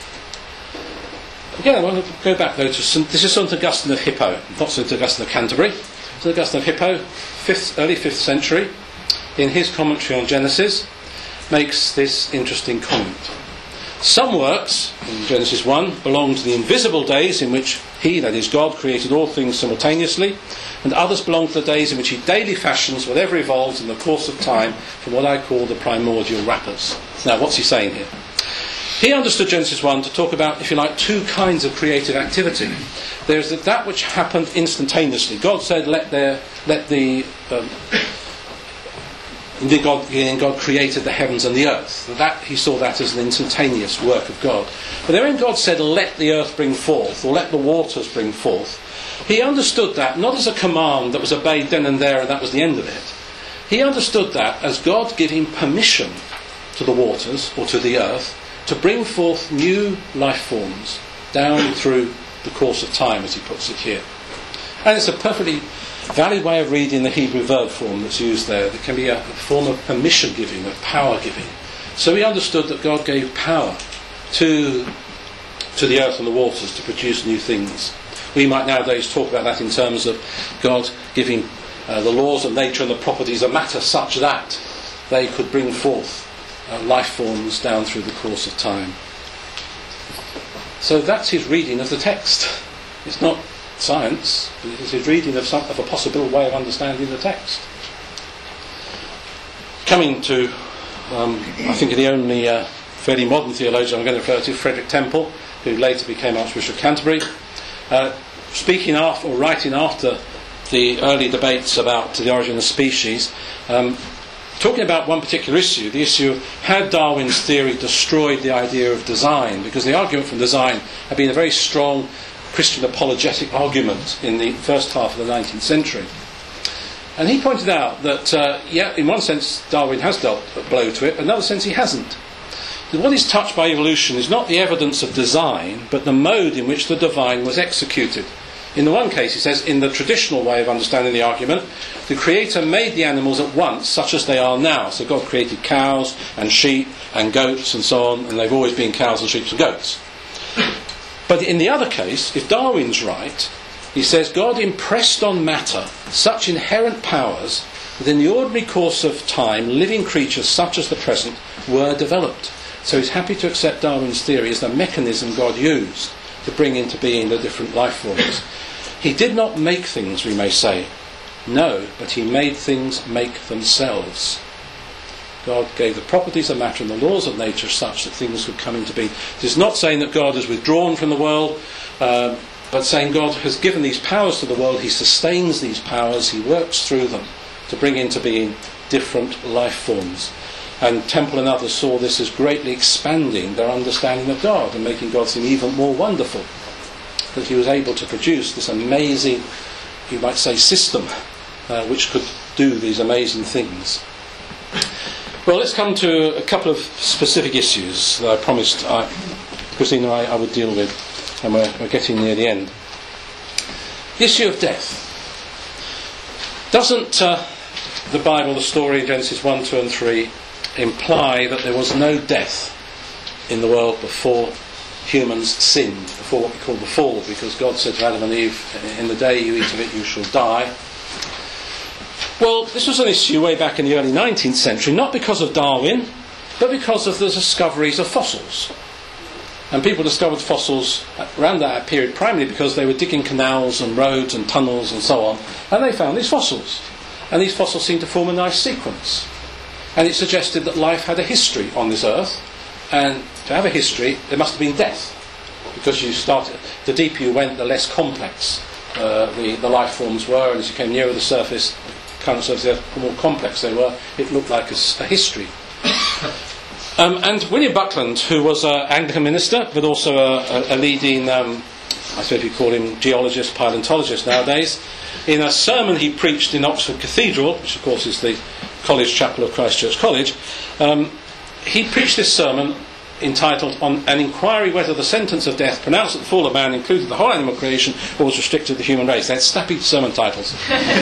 C: Again, I want to go back though to Saint, this is Saint Augustine of Hippo, not Saint Augustine of Canterbury. Saint Augustine of Hippo, fifth, early fifth century, in his commentary on Genesis, makes this interesting comment. Some works, in Genesis one, belong to the invisible days in which he, that is God, created all things simultaneously, and others belong to the days in which he daily fashions whatever evolves in the course of time from what I call the primordial wrappers. Now, what's he saying here? He understood Genesis one to talk about, if you like, two kinds of creative activity. There's that which happened instantaneously. God said, let, there, let the... Um, Indeed, God, God created the heavens and the earth. That he saw that as an instantaneous work of God. But then when God said, let the earth bring forth, or let the waters bring forth, he understood that not as a command that was obeyed then and there and that was the end of it. He understood that as God giving permission to the waters, or to the earth, to bring forth new life forms down through the course of time, as he puts it here. And it's a perfectly valid way of reading the Hebrew verb form that's used there. It can be a, a form of permission giving, of power giving. So he understood that God gave power to, to the earth and the waters to produce new things. We might nowadays talk about that in terms of God giving uh, the laws of nature and the properties of matter such that they could bring forth uh, life forms down through the course of time. So that's his reading of the text. It's not science, but it is his reading of, some, of a possible way of understanding the text. Coming to, um, I think, the only uh, fairly modern theologian I'm going to refer to, Frederick Temple, who later became Archbishop of Canterbury, uh, speaking after, or writing after the early debates about the origin of species, um, talking about one particular issue, the issue of had Darwin's theory destroyed the idea of design, because the argument from design had been a very strong Christian apologetic argument in the first half of the nineteenth century. And he pointed out that, uh, yeah, in one sense Darwin has dealt a blow to it, but in another sense he hasn't. That what is touched by evolution is not the evidence of design, but the mode in which the divine was executed. In the one case, he says, in the traditional way of understanding the argument, the Creator made the animals at once such as they are now. So God created cows and sheep and goats and so on, and they've always been cows and sheep and goats. But in the other case, if Darwin's right, he says God impressed on matter such inherent powers that in the ordinary course of time, living creatures such as the present were developed. So he's happy to accept Darwin's theory as the mechanism God used to bring into being the different life forms. He did not make things, we may say. No, but he made things make themselves. God gave the properties of matter and the laws of nature such that things would come into being. It is not saying that God has withdrawn from the world, um, but saying God has given these powers to the world, he sustains these powers, he works through them to bring into being different life forms. And Temple and others saw this as greatly expanding their understanding of God and making God seem even more wonderful. That he was able to produce this amazing, you might say, system uh, which could do these amazing things. Well, let's come to a couple of specific issues that I promised I, Christina and I, I would deal with, and we're, we're getting near the end. The issue of death. Doesn't uh, the Bible, the story in Genesis one, two and three, imply that there was no death in the world before humans sinned, before what we call the fall, because God said to Adam and Eve, in the day you eat of it you shall die? Well, this was an issue way back in the early nineteenth century, not because of Darwin, but because of the discoveries of fossils. And people discovered fossils around that period primarily because they were digging canals and roads and tunnels and so on, and they found these fossils. And these fossils seemed to form a nice sequence. And it suggested that life had a history on this earth, and to have a history there must have been death, because you started, the deeper you went, the less complex uh, the, the life forms were, and as you came nearer the surface, the current surface, the more complex they were, it looked like a, a history. Um, and William Buckland, who was an Anglican minister, but also a, a, a leading, um, I suppose you call him geologist, paleontologist nowadays, in a sermon he preached in Oxford Cathedral, which of course is the college chapel of Christ Church College, um, he preached this sermon entitled On an Inquiry Whether the Sentence of Death pronounced at the fall of man included the whole animal creation or was restricted to the human race. They're snappy sermon titles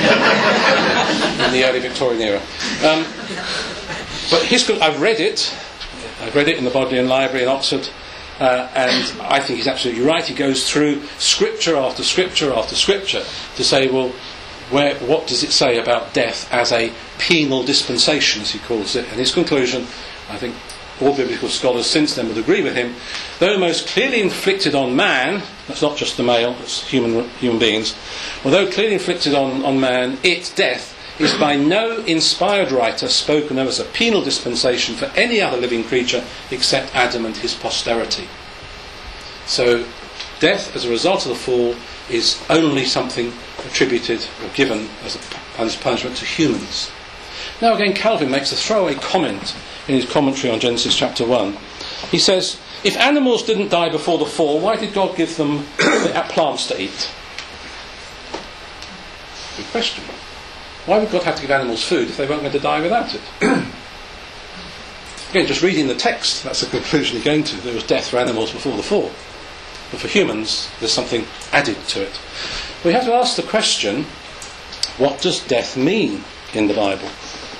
C: in the early Victorian era. Um, but his, I've read it. I've read it in the Bodleian Library in Oxford, uh, and I think he's absolutely right. He goes through scripture after scripture after scripture to say, well, where, what does it say about death as a penal dispensation, as he calls it? And his conclusion, I think all biblical scholars since then would agree with him, though most clearly inflicted on man, that's not just the male, it's human human beings, although clearly inflicted on, on man, it, death, is by no inspired writer spoken of as a penal dispensation for any other living creature except Adam and his posterity. So death as a result of the fall is only something attributed or given as a punishment to humans. Now again, Calvin makes a throwaway comment in his commentary on Genesis chapter one. He says, if animals didn't die before the fall, why did God give them plants to eat? Good question. Why would God have to give animals food if they weren't going to die without it? Again, just reading the text, that's the conclusion you're going to. There was death for animals before the fall. But for humans, there's something added to it. We have to ask the question, what does death mean in the Bible?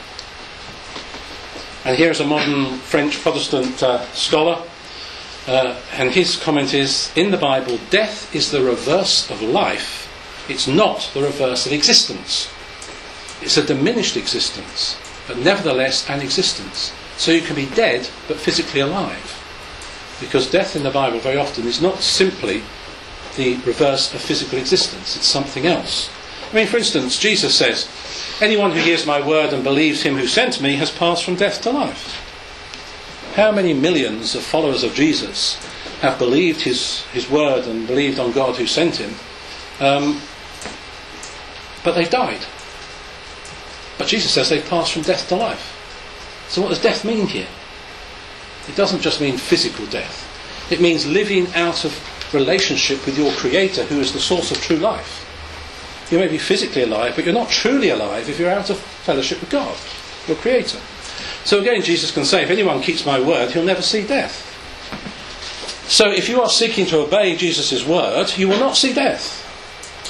C: And here is a modern French Protestant uh, scholar, uh, and his comment is, in the Bible, death is the reverse of life. It's not the reverse of existence. It's a diminished existence, but nevertheless an existence. So you can be dead, but physically alive. Because death in the Bible very often is not simply the reverse of physical existence, it's something else. I mean, for instance, Jesus says, anyone who hears my word and believes him who sent me has passed from death to life. How many millions of followers of Jesus have believed his, his word and believed on God who sent him, um, but they've died. But Jesus says they've passed from death to life. So what does death mean here? It doesn't just mean physical death. It means living out of relationship with your Creator, who is the source of true life. You may be physically alive, but you're not truly alive if you're out of fellowship with God, your Creator. So again, Jesus can say, if anyone keeps my word, he'll never see death. So if you are seeking to obey Jesus' word, you will not see death.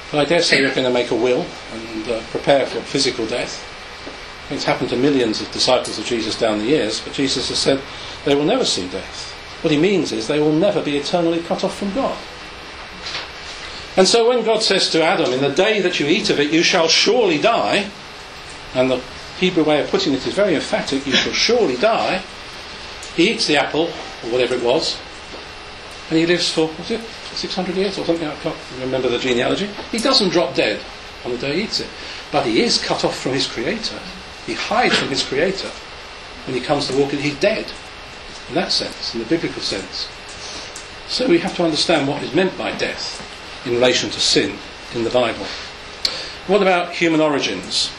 C: But I dare say you're going to make a will and uh, prepare for physical death. It's happened to millions of disciples of Jesus down the years, but Jesus has said they will never see death. What he means is they will never be eternally cut off from God. And so when God says to Adam, in the day that you eat of it, you shall surely die, and the Hebrew way of putting it is very emphatic, you shall surely die, he eats the apple, or whatever it was, and he lives for, what's it, six hundred years or something, I can't remember the genealogy. He doesn't drop dead on the day he eats it, but he is cut off from his Creator. He hides from his Creator. When he comes to walk in, he's dead, in that sense, in the biblical sense. So we have to understand what is meant by death in relation to sin in the Bible. What about human origins?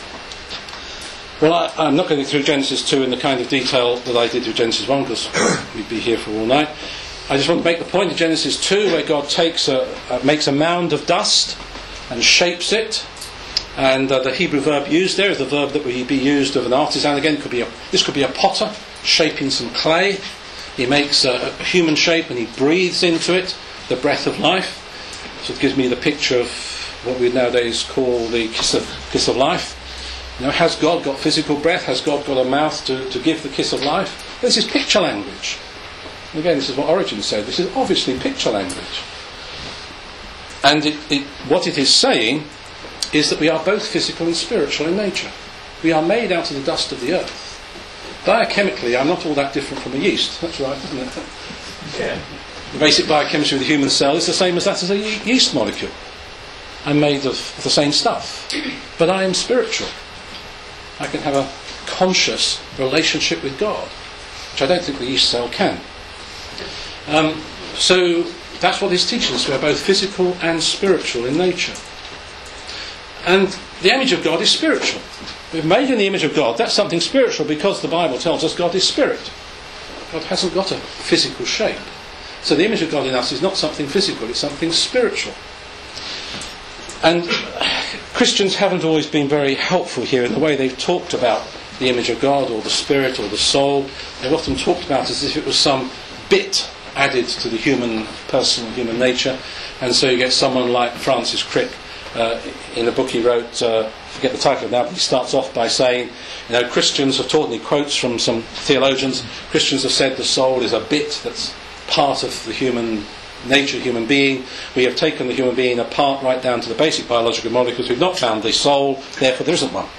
C: Well, I, I'm not going through Genesis two in the kind of detail that I did with Genesis one, because we'd be here for all night. I just want to make the point of Genesis two, where God takes a, uh, makes a mound of dust and shapes it. And uh, the Hebrew verb used there is the verb that would be used of an artisan. Again, could be a, this could be a potter shaping some clay. He makes a, a human shape and he breathes into it the breath of life. So it gives me the picture of what we nowadays call the kiss of, kiss of life. You know, has God got physical breath? Has God got a mouth to, to give the kiss of life? This is picture language. And again, this is what Origen said. This is obviously picture language. And it, it, what it is saying is that we are both physical and spiritual in nature. We are made out of the dust of the earth. Biochemically, I'm not all that different from a yeast. That's right, isn't it? Yeah. The basic biochemistry of the human cell is the same as that as a ye- yeast molecule. I'm made of the same stuff. But I am spiritual. I can have a conscious relationship with God, which I don't think the yeast cell can. Um, so that's what he's teaching us. We're both physical and spiritual in nature. And the image of God is spiritual. We're made in the image of God. That's something spiritual because the Bible tells us God is spirit. God hasn't got a physical shape. So the image of God in us is not something physical, it's something spiritual. And Christians haven't always been very helpful here in the way they've talked about the image of God or the spirit or the soul. They've often talked about it as if it was some bit added to the human person, human nature. And so you get someone like Francis Crick, uh, in a book he wrote, uh, I forget the title now, but he starts off by saying, you know, Christians have taught, and he quotes from some theologians, Christians have said the soul is a bit that's part of the human nature, human being. We have taken the human being apart right down to the basic biological molecules. We've not found the soul, therefore there isn't one.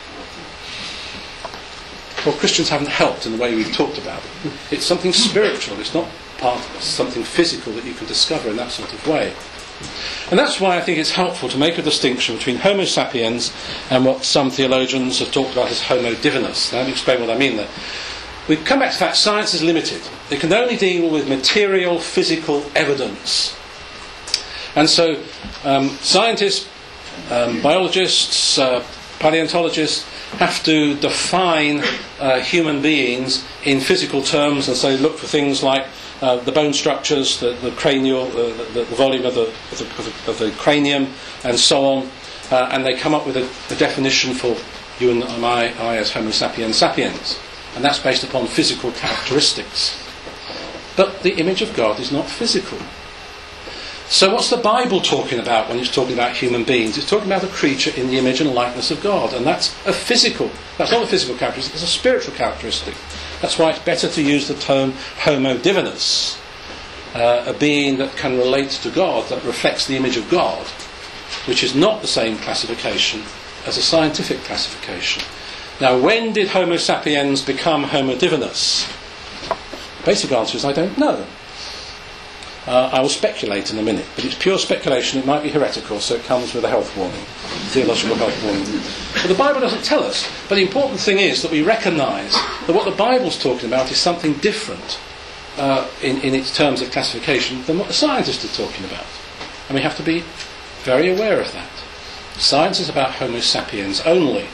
C: Well, Christians haven't helped in the way we've talked about it. It's something spiritual, it's not part of something physical that you can discover in that sort of way. And that's why I think it's helpful to make a distinction between Homo sapiens and what some theologians have talked about as Homo divinus. Now let me explain what I mean there. We come back to that science is limited. It can only deal with material, physical evidence. And so um, scientists, um, biologists, uh, paleontologists have to define uh, human beings in physical terms, and so look for things like uh, the bone structures, the, the cranial, uh, the, the volume of the, of, the, of the cranium, and so on. Uh, and they come up with a, a definition for you and I, I as Homo sapiens sapiens. And that's based upon physical characteristics. But the image of God is not physical. So what's the Bible talking about when it's talking about human beings? It's talking about a creature in the image and likeness of God. And that's a physical, that's not a physical characteristic, it's a spiritual characteristic. That's why it's better to use the term Homo divinus, uh, a being that can relate to God, that reflects the image of God, which is not the same classification as a scientific classification. Now, when did Homo sapiens become Homo divinus? The basic answer is I don't know. Uh, I will speculate in a minute, but it's pure speculation. It might be heretical, so it comes with a health warning, theological health warning. But the Bible doesn't tell us. But the important thing is that we recognise that what the Bible's talking about is something different uh, in, in its terms of classification than what the scientists are talking about. And we have to be very aware of that. Science is about Homo sapiens only.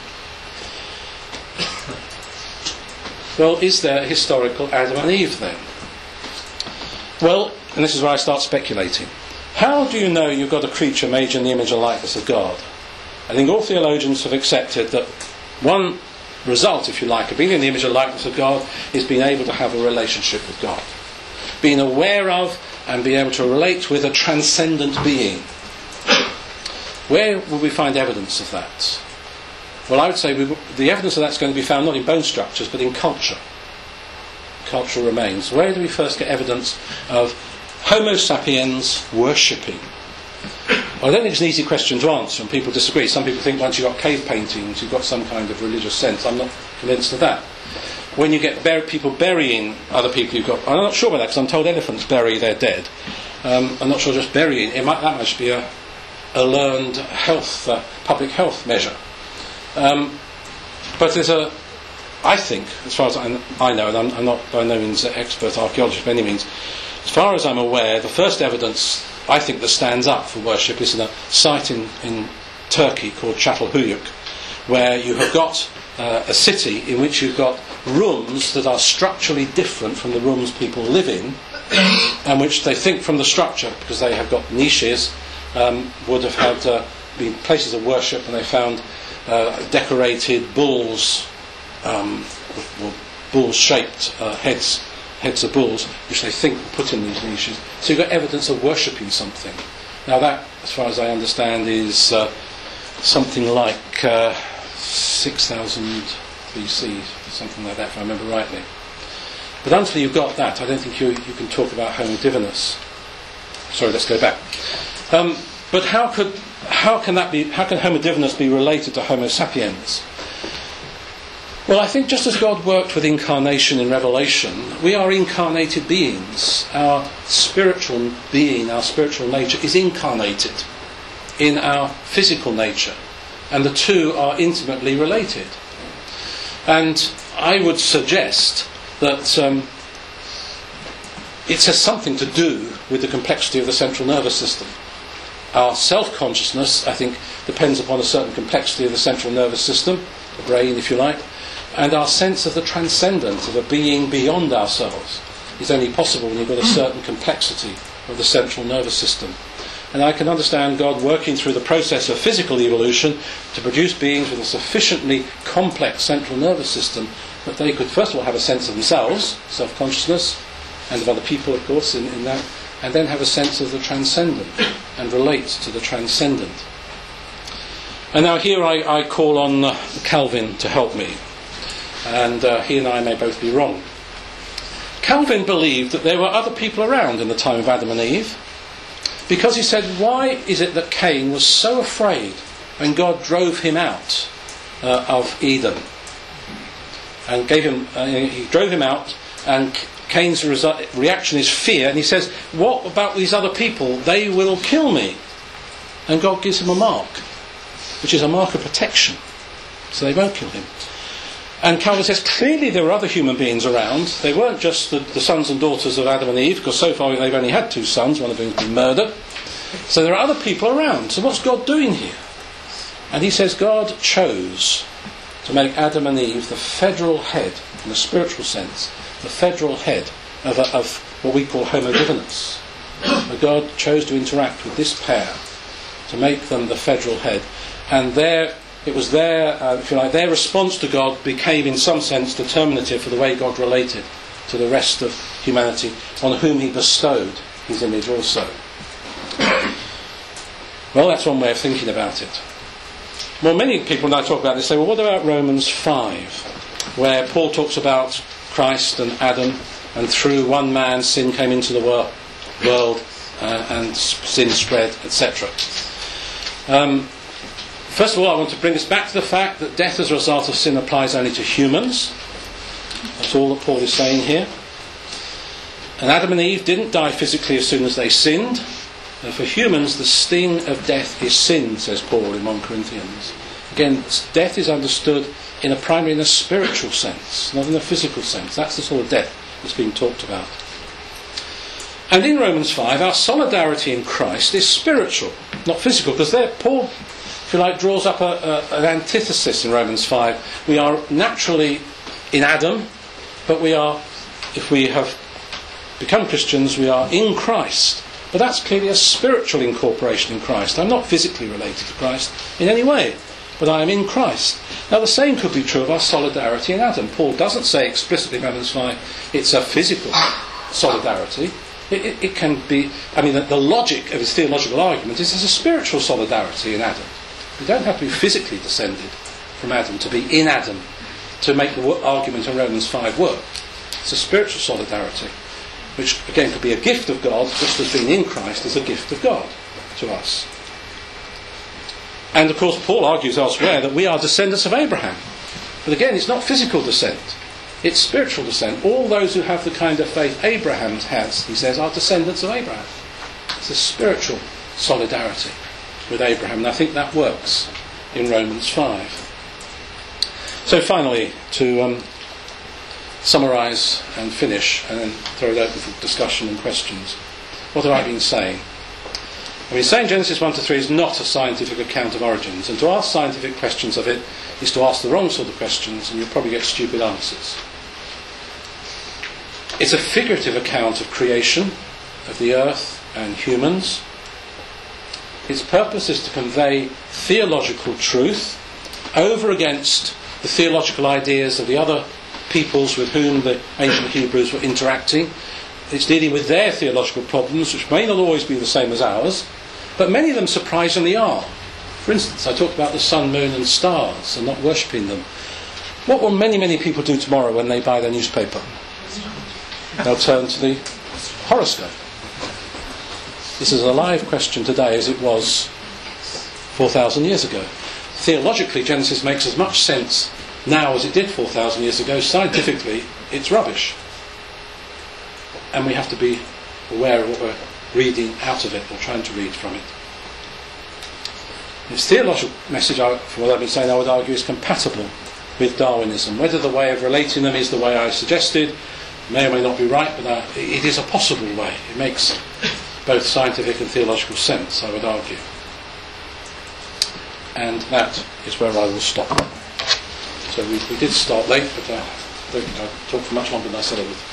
C: Well, is there a historical Adam and Eve then? Well, and this is where I start speculating. How do you know you've got a creature made in the image and likeness of God? I think all theologians have accepted that one result, if you like, of being in the image and likeness of God is being able to have a relationship with God. Being aware of and being able to relate with a transcendent being. Where will we find evidence of that? Well, I would say we, the evidence of that's going to be found not in bone structures, but in culture. Cultural remains. Where do we first get evidence of Homo sapiens worshipping? Well, I don't think it's an easy question to answer, and people disagree. Some people think once you've got cave paintings, you've got some kind of religious sense. I'm not convinced of that. When you get bur- people burying other people, you've got... I'm not sure about that, because I'm told elephants bury their dead. Um, I'm not sure just burying. It might, that must be a, a learned health, uh, public health measure. Um, but there's a... I think, as far as I, I know, and I'm, I'm not by no means an expert archaeologist by any means, as far as I'm aware, the first evidence I think that stands up for worship is in a site in, in Turkey called Çatalhöyük, where you have got uh, a city in which you've got rooms that are structurally different from the rooms people live in, and which they think from the structure, because they have got niches, um, would have had uh, been places of worship, and they found uh, decorated bulls, um, bull-shaped uh, heads, heads of bulls, which they think were put in these niches. So you've got evidence of worshipping something. Now that, as far as I understand, is uh, something like uh, six thousand B C, something like that, if I remember rightly. But until you've got that, I don't think you, you can talk about Homo divinus. Sorry, let's go back. Um, but how could how can that be? How can Homo divinus be related to Homo sapiens? Well, I think just as God worked with incarnation in Revelation, we are incarnated beings. Our spiritual being, our spiritual nature is incarnated in our physical nature, and the two are intimately related. And I would suggest that um, it has something to do with the complexity of the central nervous system. Our self-consciousness, I think, depends upon a certain complexity of the central nervous system, the brain, if you like, and our sense of the transcendent, of a being beyond ourselves, is only possible when you've got a certain complexity of the central nervous system. And I can understand God working through the process of physical evolution to produce beings with a sufficiently complex central nervous system that they could first of all have a sense of themselves, self-consciousness, and of other people, of course, in, in that, and then have a sense of the transcendent and relate to the transcendent. And now here I, I call on uh, Calvin to help me. And uh, he and I may both be wrong. Calvin believed that there were other people around in the time of Adam and Eve, because he said, why is it that Cain was so afraid when God drove him out uh, of Eden? And gave him, uh, he drove him out, and Cain's resu- reaction is fear, and he says, what about these other people? They will kill me. And God gives him a mark, which is a mark of protection, so they won't kill him. And Calvin says, clearly there were other human beings around. They weren't just the, the sons and daughters of Adam and Eve, because so far they've only had two sons, one of whom has been murdered. So there are other people around. So what's God doing here? And he says God chose to make Adam and Eve the federal head, in a spiritual sense, the federal head of, a, of what we call Homo divinus. But God chose to interact with this pair to make them the federal head. And there... It was their, uh, if you like, their response to God became, in some sense, determinative for the way God related to the rest of humanity, on whom He bestowed His image also. Well, that's one way of thinking about it. Well, many people, when I talk about this, say, well, what about Romans five, where Paul talks about Christ and Adam, and through one man sin came into the wor- world, uh, and sin spread, et cetera. Um, First of all, I want to bring us back to the fact that death as a result of sin applies only to humans. That's all that Paul is saying here. And Adam and Eve didn't die physically as soon as they sinned. And for humans, the sting of death is sin, says Paul in First Corinthians. Again, death is understood in a primarily in a spiritual sense, not in a physical sense. That's the sort of death that's being talked about. And in Romans five, our solidarity in Christ is spiritual, not physical, because there Paul... if you like, draws up a, a, an antithesis in Romans five. We are naturally in Adam, but we are, if we have become Christians, we are in Christ. But that's clearly a spiritual incorporation in Christ. I'm not physically related to Christ in any way, but I am in Christ. Now the same could be true of our solidarity in Adam. Paul doesn't say explicitly in Romans five it's a physical solidarity. It, it, it can be, I mean, the, the logic of his theological argument is there's a spiritual solidarity in Adam. You don't have to be physically descended from Adam to be in Adam to make the wo- argument in Romans five work. It's a spiritual solidarity, which again could be a gift of God, just as being in Christ is a gift of God to us. And of course Paul argues elsewhere that we are descendants of Abraham. But again, it's not physical descent, it's spiritual descent. All those who have the kind of faith Abraham has, he says, are descendants of Abraham. It's a spiritual solidarity with Abraham, and I think that works in Romans five. So finally, to um, summarise and finish, and then throw it open for discussion and questions. What have I been saying? I mean, saying Genesis one to three is not a scientific account of origins, and to ask scientific questions of it is to ask the wrong sort of questions, and you'll probably get stupid answers. It's a figurative account of creation, of the earth and humans. Its purpose is to convey theological truth over against the theological ideas of the other peoples with whom the ancient Hebrews were interacting. It's dealing with their theological problems, which may not always be the same as ours, but many of them surprisingly are. For instance, I talked about the sun, moon and stars and not worshipping them. What will many, many people do tomorrow when they buy their newspaper? They'll turn to the horoscope. This is a live question today as it was four thousand years ago. Theologically, Genesis makes as much sense now as it did four thousand years ago. Scientifically, it's rubbish. And we have to be aware of what we're reading out of it, or trying to read from it. Its theological message, from what I've been saying, I would argue is compatible with Darwinism. Whether the way of relating them is the way I suggested, may or may not be right, but uh, it is a possible way. It makes both scientific and theological sense, I would argue. And that is where I will stop. So we, we did start late, but uh, I don't think I talked for much longer than I said I would.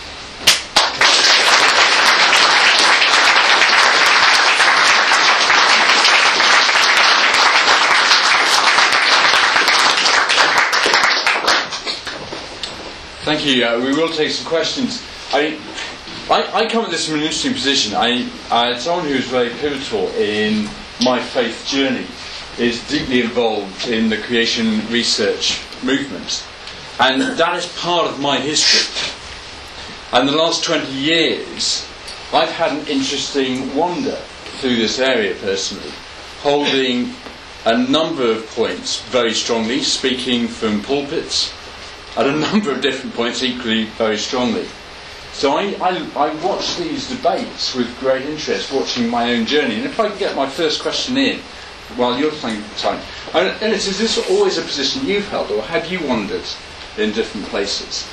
B: Thank you. Uh, we will take some questions. I, I, I come at this from an interesting position. I, I, someone who is very pivotal in my faith journey is deeply involved in the creation research movement, and that is part of my history. And the last twenty years, I've had an interesting wander through this area personally, holding a number of points very strongly, speaking from pulpits at a number of different points equally very strongly. So I, I, I watch these debates with great interest, watching my own journey. And if I can get my first question in while you're thinking of time, and is this always a position you've held, or have you wandered in different places?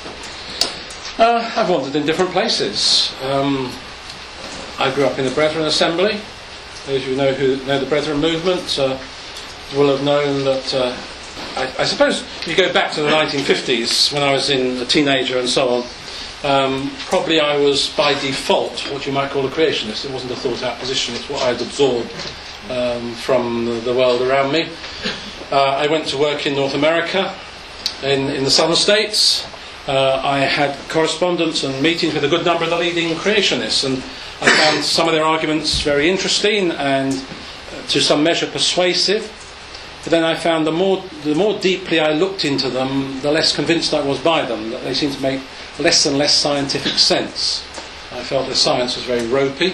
C: Uh, I've wandered in different places. Um, I grew up in the Brethren Assembly. Those of you know who know the Brethren movement uh, will have known that. Uh, I, I suppose if you go back to the nineteen fifties, when I was in a teenager and so on, um, probably I was by default what you might call a creationist. It wasn't a thought-out position. It's what I had absorbed um, from the, the world around me. Uh, I went to work in North America, in, in the southern states. Uh, I had correspondence and meetings with a good number of the leading creationists, and I found some of their arguments very interesting and uh, to some measure persuasive. But then I found the more the more deeply I looked into them, the less convinced I was by them, that they seemed to make less and less scientific sense. I felt the science was very ropey.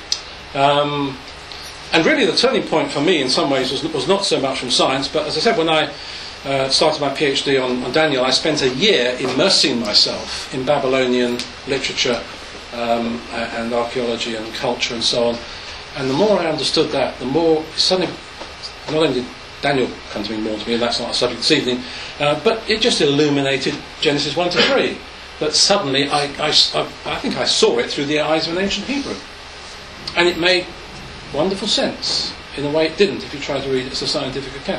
C: Um, and really the turning point for me in some ways was, was not so much from science, but as I said, when I uh, started my PhD on, on Daniel, I spent a year immersing myself in Babylonian literature um, and archaeology and culture and so on. And the more I understood that, the more suddenly, not only did Daniel come to mean more to me, and that's not a subject this evening, uh, but it just illuminated Genesis one to three. That suddenly I, I, I think I saw it through the eyes of an ancient Hebrew. And it made wonderful sense in a way it didn't if you try to read it as a scientific account.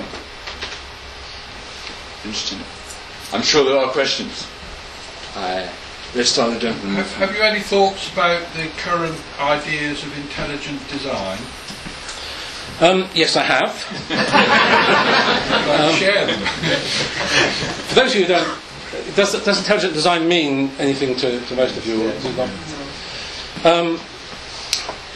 B: Interesting. I'm sure there are questions. Uh, let's start with the gentleman.
D: Have, have you any thoughts about the current ideas of intelligent design?
C: Um, yes, I have.
D: um, share them.
C: For those of you who don't, does, does intelligent design mean anything to, to most of you? Or, um,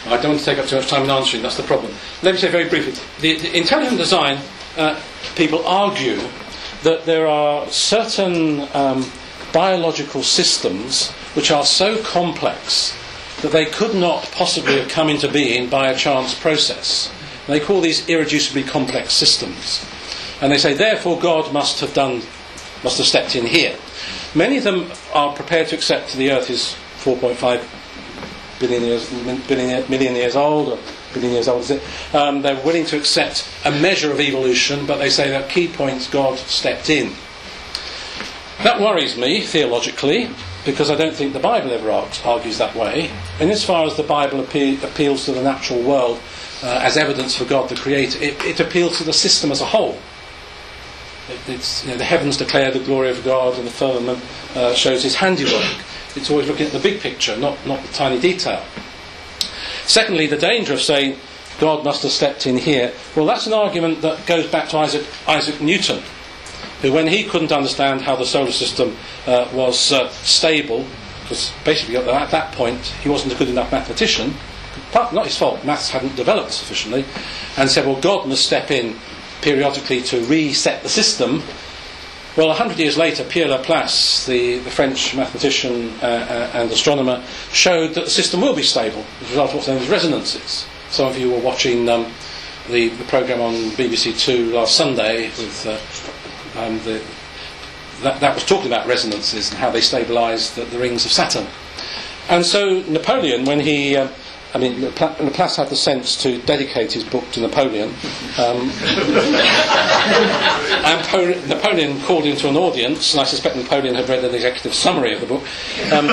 C: I don't want to take up too much time in answering, that's the problem. Let me say very briefly, the, the intelligent design uh, people argue that there are certain um, biological systems which are so complex that they could not possibly have come into being by a chance process. And they call these irreducibly complex systems. And they say, therefore, God must have done, must have stepped in here. Many of them are prepared to accept the Earth is four point five billion years, billion, million years old, or billion years old, is it? Um, they're willing to accept a measure of evolution, but they say that key points God stepped in. That worries me theologically, because I don't think the Bible ever argues that way. And as far as the Bible appe- appeals to the natural world uh, as evidence for God the Creator, it, it appeals to the system as a whole. It, it's, you know, the heavens declare the glory of God, and the firmament uh, shows His handiwork. It's always looking at the big picture, not, not the tiny detail. Secondly, the danger of saying God must have stepped in here. Well, that's an argument that goes back to Isaac, Isaac Newton, who, when he couldn't understand how the solar system uh, was uh, stable, because basically at that point he wasn't a good enough mathematician, not his fault, maths hadn't developed sufficiently, and said, well, God must step in periodically to reset the system. Well, a hundred years later, Pierre Laplace, the, the French mathematician uh, uh, and astronomer, showed that the system will be stable as a result of what's known as resonances. Some of you were watching um, the, the programme on B B C Two last Sunday with uh, um, the, that, that was talking about resonances and how they stabilise the, the rings of Saturn. And so Napoleon, when he... Uh, I mean, Laplace had the sense to dedicate his book to Napoleon. Um, and po- Napoleon called him to an audience, and I suspect Napoleon had read an executive summary of the book. Um,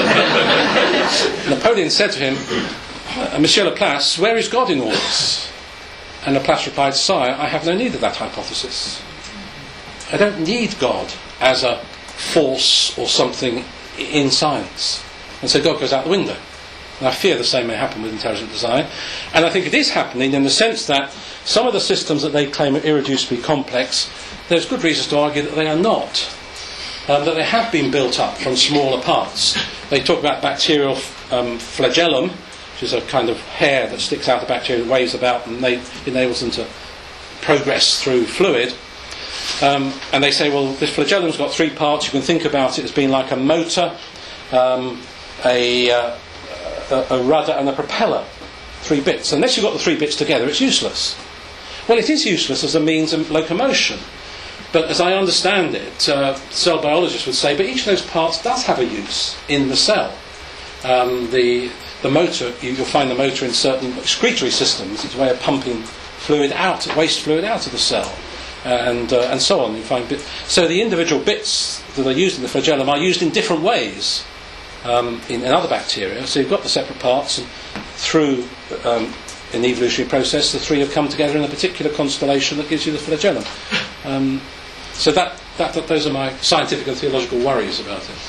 C: Napoleon said to him, Monsieur Laplace, where is God in all this? And Laplace replied, Sire, I have no need of that hypothesis. I don't need God as a force or something in science. And so God goes out the window. And I fear the same may happen with intelligent design. And I think it is happening in the sense that some of the systems that they claim are irreducibly complex, there's good reasons to argue that they are not. Um, that they have been built up from smaller parts. They talk about bacterial um, flagellum, which is a kind of hair that sticks out of bacteria and waves about and they, enables them to progress through fluid. Um, and they say, well, this flagellum's got three parts. You can think about it as being like a motor, um, a... Uh, A, a rudder and a propeller, three bits. Unless you've got the three bits together, it's useless. Well, it is useless as a means of locomotion, but as I understand it, uh, cell biologists would say, but each of those parts does have a use in the cell. Um, the the motor, you, you'll find the motor in certain excretory systems. It's a way of pumping fluid out, waste fluid out of the cell, and uh, and so on. You find bit, so the individual bits that are used in the flagellum are used in different ways. Um, in, in other bacteria, so you've got the separate parts, and through um, an evolutionary process, the three have come together in a particular constellation that gives you the flagellum. Um, so that, that, that those are my scientific and theological worries about it.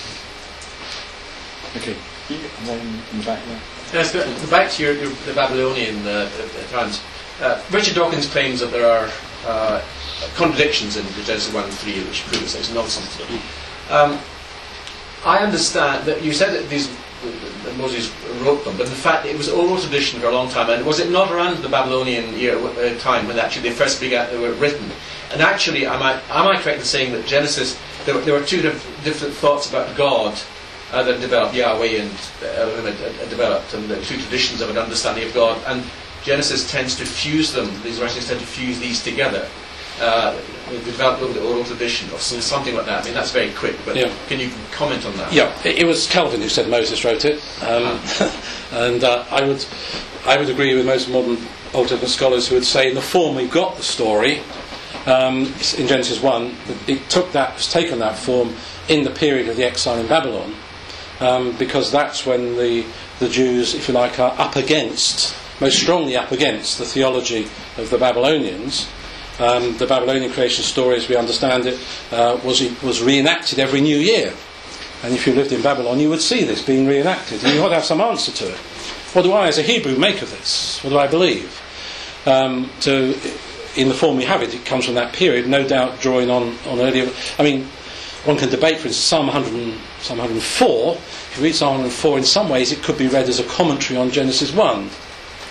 B: Okay, and then in the back there.
E: Yes, but back to your, your, the Babylonian uh, times. Uh, Richard Dawkins claims that there are uh, contradictions in Genesis one and three, which proves that it's nonsense. Um, I understand that you said that these that Moses wrote them, but in fact it was oral tradition for a long time. And was it not around the Babylonian year, uh, time when actually they first began, they were written? And actually, am I am I correct in saying that Genesis there were, there were two diff- different thoughts about God uh, that developed, Yahweh and Elohim uh, developed, and the two traditions of an understanding of God. And Genesis tends to fuse them. These writings tend to fuse these together. Uh, developed over the oral tradition or something like that. I mean, that's very quick, but yeah. Can you comment on that?
C: Yeah, it, it was Calvin who said Moses wrote it, um, and uh, I would I would agree with most modern Old Testament scholars who would say, in the form we got the story um, in Genesis one, it took that, has taken that form in the period of the exile in Babylon, um, because that's when the the Jews, if you like, are up against, most strongly up against the theology of the Babylonians. Um, the Babylonian creation story, as we understand it, uh, was was reenacted every new year. And if you lived in Babylon, you would see this being reenacted. And you ought to have some answer to it. What do I, as a Hebrew, make of this? What do I believe? Um, to, in the form we have it, it comes from that period, no doubt drawing on, on earlier... I mean, one can debate, for instance, Psalm one hundred, Psalm one hundred four. If you read Psalm one hundred four, in some ways it could be read as a commentary on Genesis one.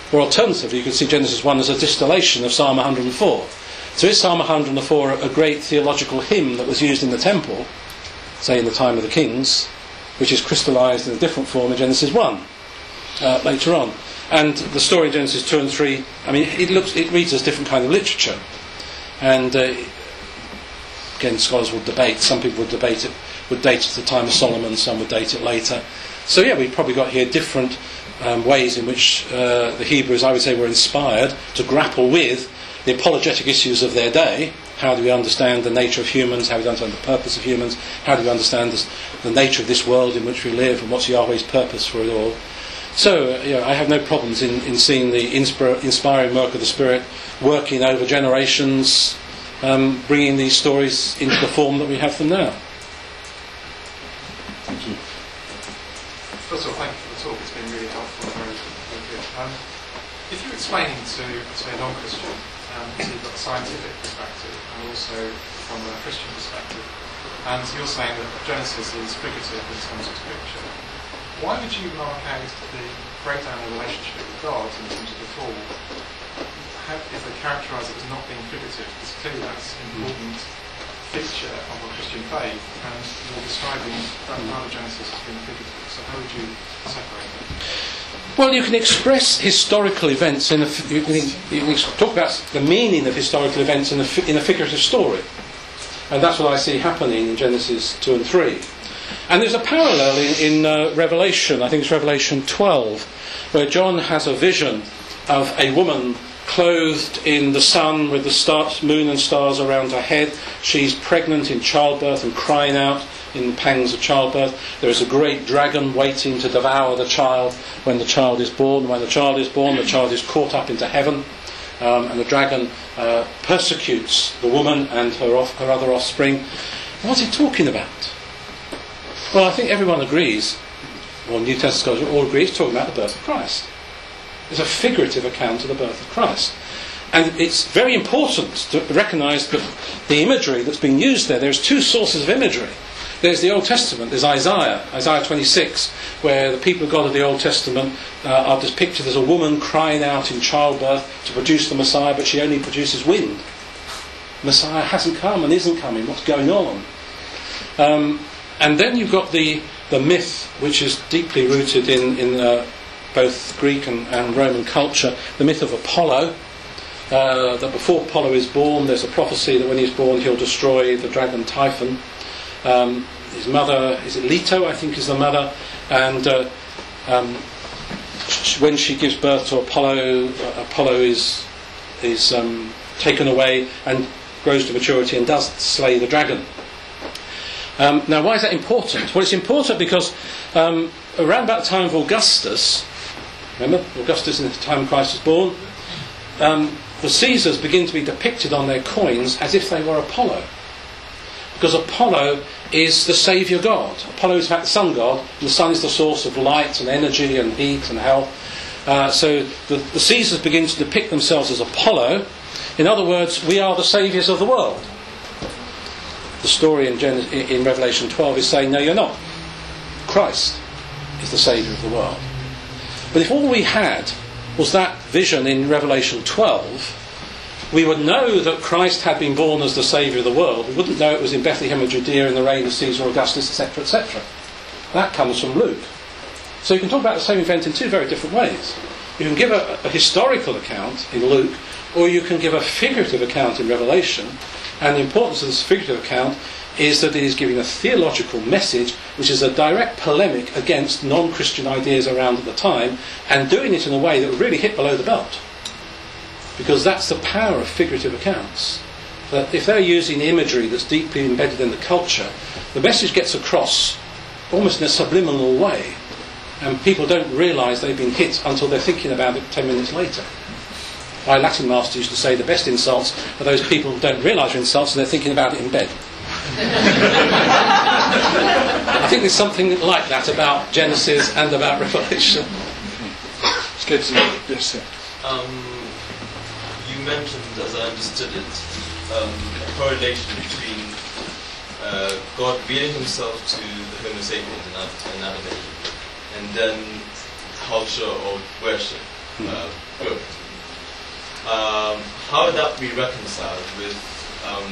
C: Or alternatively, you could see Genesis one as a distillation of Psalm one hundred four. So is Psalm one hundred four a great theological hymn that was used in the temple, say in the time of the kings, which is crystallised in a different form in Genesis one uh, later on? And the story in Genesis two and three, I mean, it looks, it reads as different kind of literature. And uh, again, scholars will debate. Some people would debate it, would date it to the time of Solomon. Some would date it later. So yeah, we've probably got here different um, ways in which uh, the Hebrews, I would say, were inspired to grapple with the apologetic issues of their day. How do we understand the nature of humans? How do we understand the purpose of humans? How do we understand this, the nature of this world in which we live, and what's Yahweh's purpose for it all? So, uh, you know, I have no problems in, in seeing the inspira- inspiring work of the Spirit working over generations, um, bringing these stories into the form that we have them now.
F: Thank you. First of all, thank you for the talk. It's been really helpful and very, very good. Um, if you're explaining to, to a non-Christian, um, so you've got a scientific perspective and also from a Christian perspective, and you're saying that Genesis is figurative in terms of scripture, why would you mark out the breakdown of the relationship with God in terms of the fall how, if they characterise it as not being figurative? Because clearly that's an important feature of our Christian faith, and you're describing that part of Genesis as being figurative. So how would you separate it?
C: Well, you can express historical events in a, you can, you can talk about the meaning of historical events in a, in a figurative story, and that's what I see happening in Genesis two and three. And there's a parallel in, in uh, Revelation, I think it's Revelation twelve, where John has a vision of a woman clothed in the sun with the stars, moon and stars around her head. She's pregnant in childbirth and crying out in the pangs of childbirth. There is a great dragon waiting to devour the child when the child is born. When the child is born, the child is caught up into heaven, um, and the dragon uh, persecutes the woman and her, off, her other offspring. What's he talking about? Well, I think everyone agrees, or New Testament scholars all agree, he's talking about the birth of Christ. It's a figurative account of the birth of Christ. And it's very important to recognise that the imagery that's being used there, there's two sources of imagery. There's the Old Testament, there's Isaiah, Isaiah twenty-six, where the people of God of the Old Testament uh, are depicted as a woman crying out in childbirth to produce the Messiah, but she only produces wind. Messiah hasn't come and isn't coming. What's going on? Um, and then you've got the, the myth, which is deeply rooted in, in uh, both Greek and, and Roman culture, the myth of Apollo, uh, that before Apollo is born, there's a prophecy that when he's born he'll destroy the dragon Typhon. Um, his mother, is it Leto, I think is the mother, and uh, um, sh- when she gives birth to Apollo, uh, Apollo is, is um, taken away and grows to maturity and does slay the dragon. Um, now, why is that important? Well, it's important because um, around about the time of Augustus, remember, Augustus in the time Christ was born, um, the Caesars begin to be depicted on their coins as if they were Apollo. Because Apollo is the saviour god. Apollo is in fact the sun god, and the sun is the source of light and energy and heat and health. Uh, so the, the Caesars begin to depict themselves as Apollo. In other words, we are the saviours of the world. The story in, Gen- in Revelation twelve is saying, no, you're not. Christ is the saviour of the world. But if all we had was that vision in Revelation twelve, we would know that Christ had been born as the saviour of the world. We wouldn't know it was in Bethlehem of Judea in the reign of Caesar Augustus, et cetera, et cetera. That comes from Luke. So you can talk about the same event in two very different ways. You can give a, a historical account in Luke, or you can give a figurative account in Revelation. And the importance of this figurative account is that it is giving a theological message which is a direct polemic against non-Christian ideas around at the time, and doing it in a way that would really hit below the belt. Because that's the power of figurative accounts. That if they're using imagery that's deeply embedded in the culture, the message gets across almost in a subliminal way, and people don't realise they've been hit until they're thinking about it ten minutes later. My Latin master used to say the best insults are those people who don't realise they're insults and they're thinking about it in bed. I think there's something like that about Genesis and about Revelation.
B: It's good to know. Yes, sir.
G: Um, you mentioned, as I understood it, um, a correlation between uh, God revealing himself to the Homo sapiens and Adam and then culture or worship. uh, good. Um, how would that be reconciled with, um,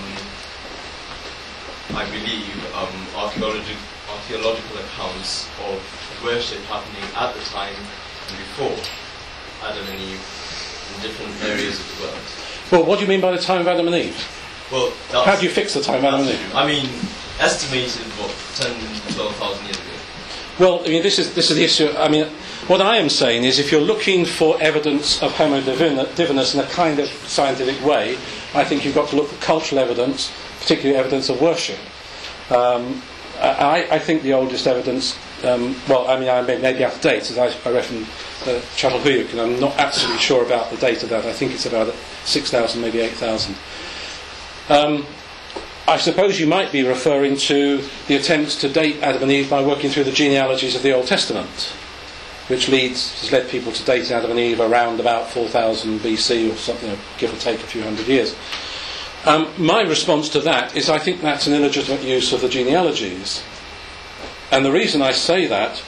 G: I believe, um, archaeological, archaeological accounts of worship happening at the time and before Adam and Eve in different areas of the world?
C: Well, what do you mean by the time of Adam and Eve?
G: Well,
C: how do you fix the time of Adam and Eve?
G: I mean, estimated, what, ten, twelve thousand years ago?
C: Well, I mean, this is this is the issue. I mean, what I am saying is, if you're looking for evidence of Homo divinus in a kind of scientific way, I think you've got to look for cultural evidence, particularly evidence of worship. Um, I, I think the oldest evidence, um, well, I mean, I may, may be out of date, as I, I reckon uh, Çatalhöyük, and I'm not absolutely sure about the date of that. I think it's about six thousand, maybe eight thousand. Um, I suppose you might be referring to the attempts to date Adam and Eve by working through the genealogies of the Old Testament, which leads has led people to date Adam and Eve around about four thousand B C or something, you know, give or take a few hundred years. Um, my response to that is I think that's an illegitimate use of the genealogies. And the reason I say that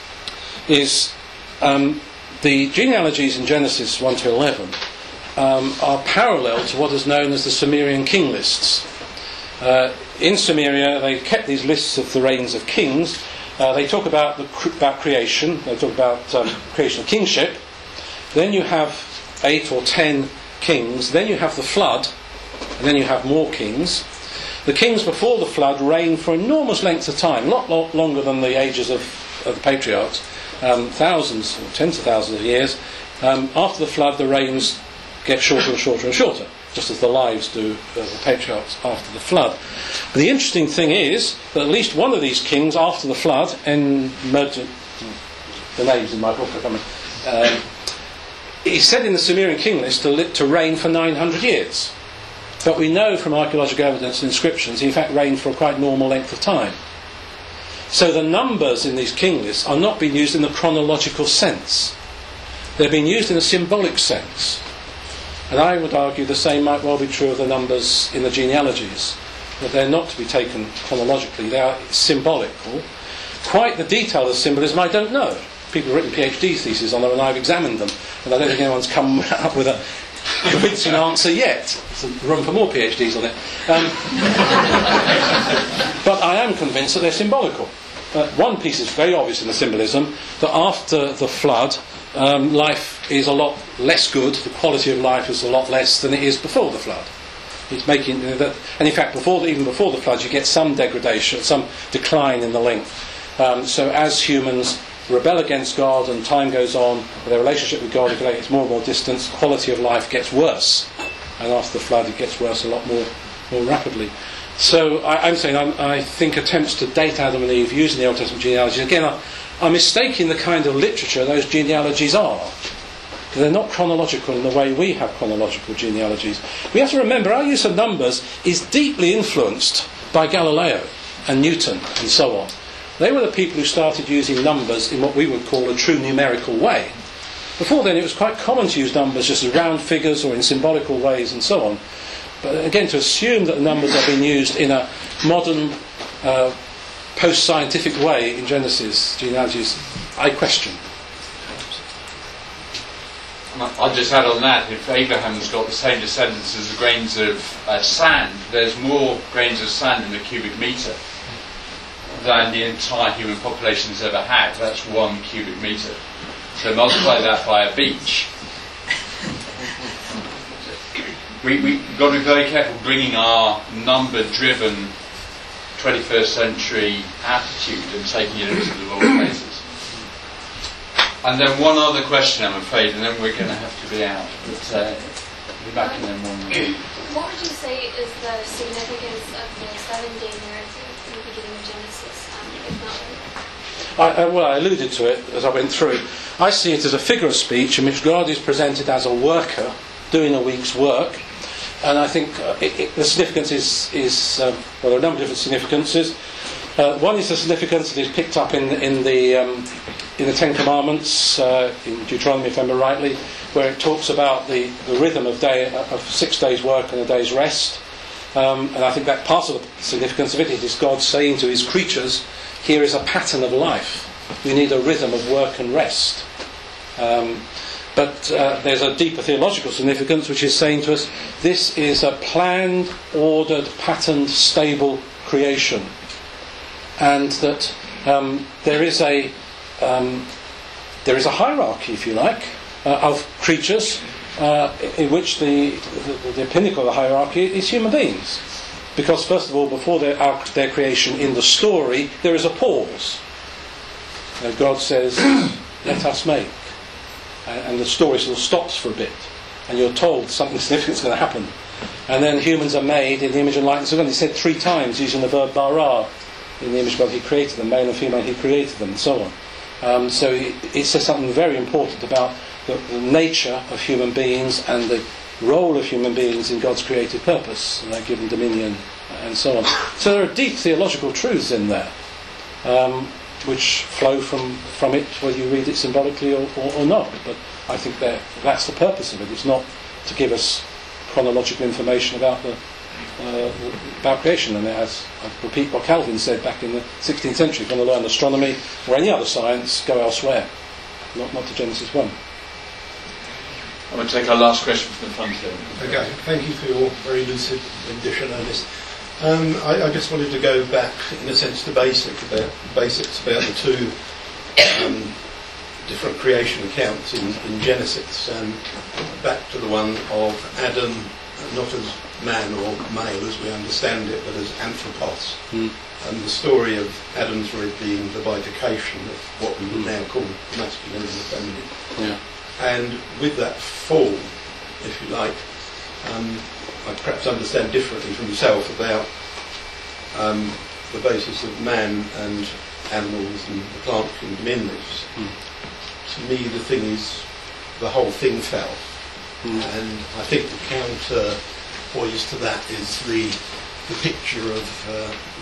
C: is um, the genealogies in Genesis one to eleven um, are parallel to what is known as the Sumerian king lists. Uh, in Sumeria, they kept these lists of the reigns of kings. Uh, they talk about the cre- about creation. They talk about um, creation of kingship. Then you have eight or ten kings. Then you have the flood, and then you have more kings. The kings before the flood reign for enormous lengths of time, a lot, lot longer than the ages of, of the patriarchs, um, thousands or tens of thousands of years. Um, after the flood, the reigns get shorter and shorter and shorter, just as the lives do of the patriarchs after the flood. But the interesting thing is that at least one of these kings after the flood, and the names in my book are coming, um, he's said in the Sumerian king list to, li- to reign for nine hundred years. But we know from archaeological evidence and inscriptions he in fact reigned for a quite normal length of time. So the numbers in these king lists are not being used in the chronological sense. They're being used in a symbolic sense. And I would argue the same might well be true of the numbers in the genealogies, that they're not to be taken chronologically, they are symbolical. Quite the detail of the symbolism I don't know. People have written PhD theses on them and I've examined them, and I don't think anyone's come up with a convincing answer yet. There's room for more PhDs on it. Um, but I am convinced that they're symbolical. Uh, one piece is very obvious in the symbolism, that after the flood, um, life is a lot less good, the quality of life is a lot less than it is before the flood. It's making uh, that, and in fact, before the, even before the flood, you get some degradation, some decline in the length. Um, so as humans rebel against God and time goes on, their relationship with God gets more and more distance, quality of life gets worse, and after the flood, it gets worse a lot more, more rapidly. So I, I'm saying I'm, I think attempts to date Adam and Eve using the Old Testament genealogies, again, are, are mistaking the kind of literature those genealogies are. They're not chronological in the way we have chronological genealogies. We have to remember our use of numbers is deeply influenced by Galileo and Newton and so on. They were the people who started using numbers in what we would call a true numerical way. Before then it was quite common to use numbers just as round figures or in symbolical ways and so on. But again, to assume that the numbers are being used in a modern, uh, post-scientific way in Genesis genealogies, I question.
B: I'll just add on that, if Abraham's got the same descendants as the grains of uh, sand, there's more grains of sand in a cubic metre than the entire human population has ever had. That's one cubic metre. So multiply that by a beach. We, we've got to be very careful bringing our number-driven twenty-first century attitude and taking it into the wrong places. And then one other question, I'm afraid, and then we're going to have to be out. But uh, we'll be back in then one minute.
H: What would you say is the significance of the seven-day narrative in the beginning of Genesis, um, if not
C: I, I, well, I alluded to it as I went through. I see it as a figure of speech in which God is presented as a worker doing a week's work. And I think uh, it, it, the significance is, is um, well, there are a number of different significances. Uh, one is the significance that is picked up in, in, the, um, in the Ten Commandments, uh, in Deuteronomy, if I remember rightly, where it talks about the, the rhythm of, day, of six days' work and a day's rest. Um, and I think that part of the significance of it, it is God saying to his creatures, here is a pattern of life. You need a rhythm of work and rest. Um, but uh, there's a deeper theological significance which is saying to us this is a planned, ordered, patterned, stable creation, and that um, there is a um, there is a hierarchy, if you like, uh, of creatures uh, in which the, the the pinnacle of the hierarchy is human beings, because first of all, before their, our, their creation in the story, there is a pause. You know, God says, "Let us make." And the story sort of stops for a bit, and you're told something significant is going to happen. And then humans are made in the image and likeness of God. He said three times using the verb bara, in the image of God He created them, male and female He created them, and so on. Um, so it, it says something very important about the, the nature of human beings and the role of human beings in God's created purpose, and they're given dominion, and so on. So there are deep theological truths in there, um, which flow from, from it, whether you read it symbolically or, or, or not. But I think that that's the purpose of it. It's not to give us chronological information about the uh, about creation. And as I repeat what Calvin said back in the sixteenth century, if you want to learn astronomy or any other science, go elsewhere, not not to Genesis one.
B: I'm going to take our last question from the front here.
I: Okay, thank you for your very lucid rendition of this. Um, I, I just wanted to go back, in a sense, to basic about, basics about the two um, different creation accounts in, in Genesis, and back to the one of Adam, not as man or male as we understand it, but as anthropos, mm. and the story of Adam's rib being the bifurcation of what we would now call masculine and feminine.
C: Yeah.
I: And with that fall, if you like, um, I perhaps understand differently from yourself about um, the basis of man and animals and the plant kingdom in this. Mm. To me, the thing is, the whole thing fell. Mm. And I think the counter poise to that is the, the picture of,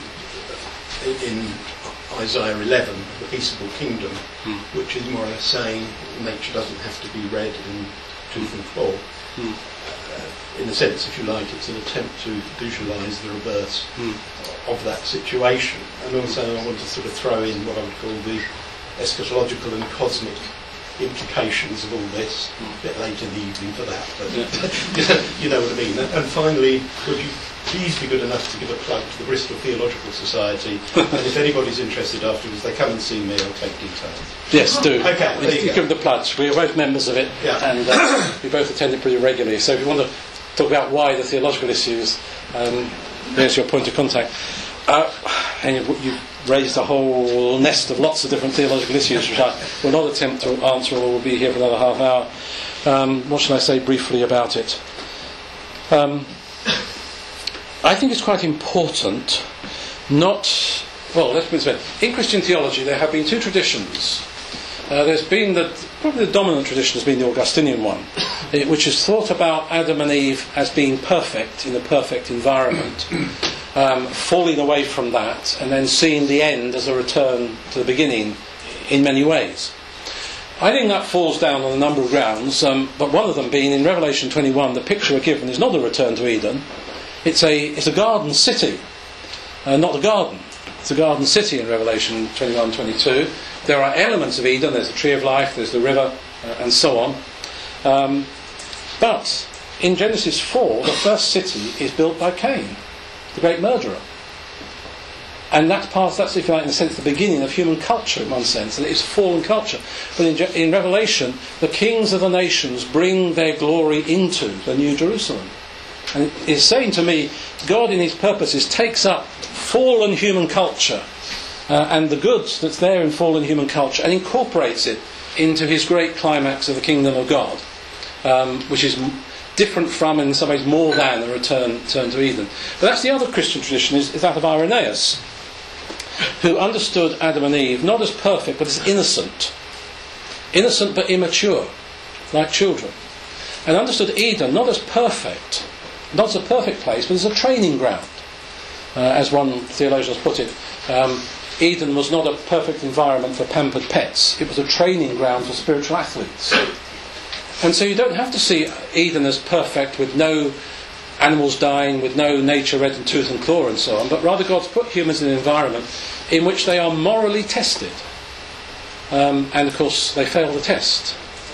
I: uh, in Isaiah eleven, the peaceable kingdom, mm. which is more or less saying nature doesn't have to be read in tooth and claw. Mm. Uh, in a sense, if you like, it's an attempt to visualise the reverse mm. of that situation. And also I want to sort of throw in what I would call the eschatological and cosmic implications of all this. Mm. A bit late in the evening for that, but yeah. you know what I mean. And, and finally, would you please be good enough to give a plug to the Bristol Theological Society, and if anybody's interested afterwards, they come and see me, I'll take details.
C: Yes, do.
I: Okay, there you
C: give
I: go.
C: them the pledge. We are both members of it,
I: yeah.
C: and uh, we both attend it pretty regularly. So if you want to talk about why the theological issues, um, there's your point of contact. Uh, and you've, you've raised a whole nest of lots of different theological issues, which I will not attempt to answer, or we'll be here for another half hour. Um, what shall I say briefly about it? Um, I think it's quite important not... Well, let's put it this way. In Christian theology, there have been two traditions. Uh, there's been the... Probably the dominant tradition has been the Augustinian one, which has thought about Adam and Eve as being perfect in a perfect environment, um, falling away from that, and then seeing the end as a return to the beginning in many ways. I think that falls down on a number of grounds, um, but one of them being in Revelation twenty-one, the picture we're given is not a return to Eden. It's a it's a garden city, uh, not a garden. It's a garden city in Revelation twenty-one, twenty-two. There are elements of Eden. There's the tree of life, there's the river, uh, and so on. Um, but in Genesis four, the first city is built by Cain, the great murderer. And that's part, that's, if you like, in a sense, the beginning of human culture, in one sense, and it is fallen culture. But in, in Revelation, the kings of the nations bring their glory into the New Jerusalem. And it's saying to me, God in his purposes takes up fallen human culture uh, and the goods that's there in fallen human culture and incorporates it into his great climax of the kingdom of God, um, which is m- different from, and in some ways more than, a return, return to Eden. But that's the other Christian tradition, is, is that of Irenaeus, who understood Adam and Eve not as perfect but as innocent. Innocent but immature, like children. And understood Eden not as perfect, not as a perfect place, but as a training ground. Uh, as one theologian has put it, um, Eden was not a perfect environment for pampered pets. It was a training ground for spiritual athletes. And so you don't have to see Eden as perfect, with no animals dying, with no nature red in tooth and claw and so on, but rather God's put humans in an environment in which they are morally tested. Um, and of course they fail the test.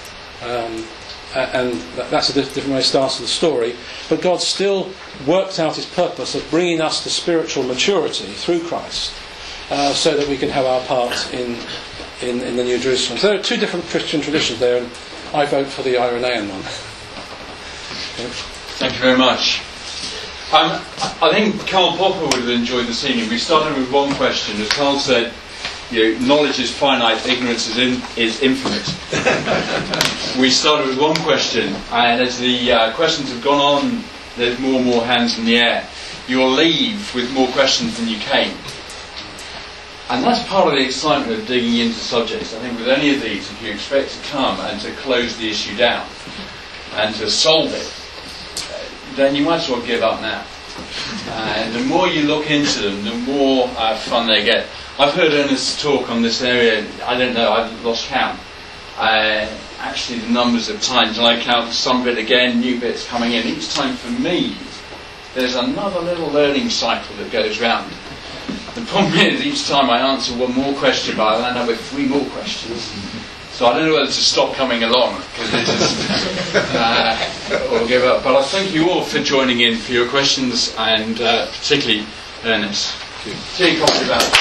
C: Um, a- and that, that's a diff- different way of starting the story. But God still worked out his purpose of bringing us to spiritual maturity through Christ, uh, so that we can have our part in, in, in the New Jerusalem. So there are two different Christian traditions there, and I vote for the Irenaean one. Okay.
B: Thank you very much. Um, I think Karl Popper would have enjoyed this evening. We started with one question. As Karl said, you know, knowledge is finite, ignorance is, in, is infinite. We started with one question, and as the uh, questions have gone on, there's more and more hands in the air. You'll leave with more questions than you came. And that's part of the excitement of digging into subjects. I think with any of these, if you expect to come and to close the issue down and to solve it, then you might as well give up now. Uh, and the more you look into them, the more uh, fun they get. I've heard Ernest talk on this area, I don't know, I've lost count. Uh, actually the numbers of times, and I count some bit again, new bits coming in. Each time for me, there's another little learning cycle that goes round. The problem is, each time I answer one more question, but I end up with three more questions. So I don't know whether to stop coming along, because it just, uh, or give up. But I thank you all for joining in, for your questions, and uh, particularly Ernest. Take off your back.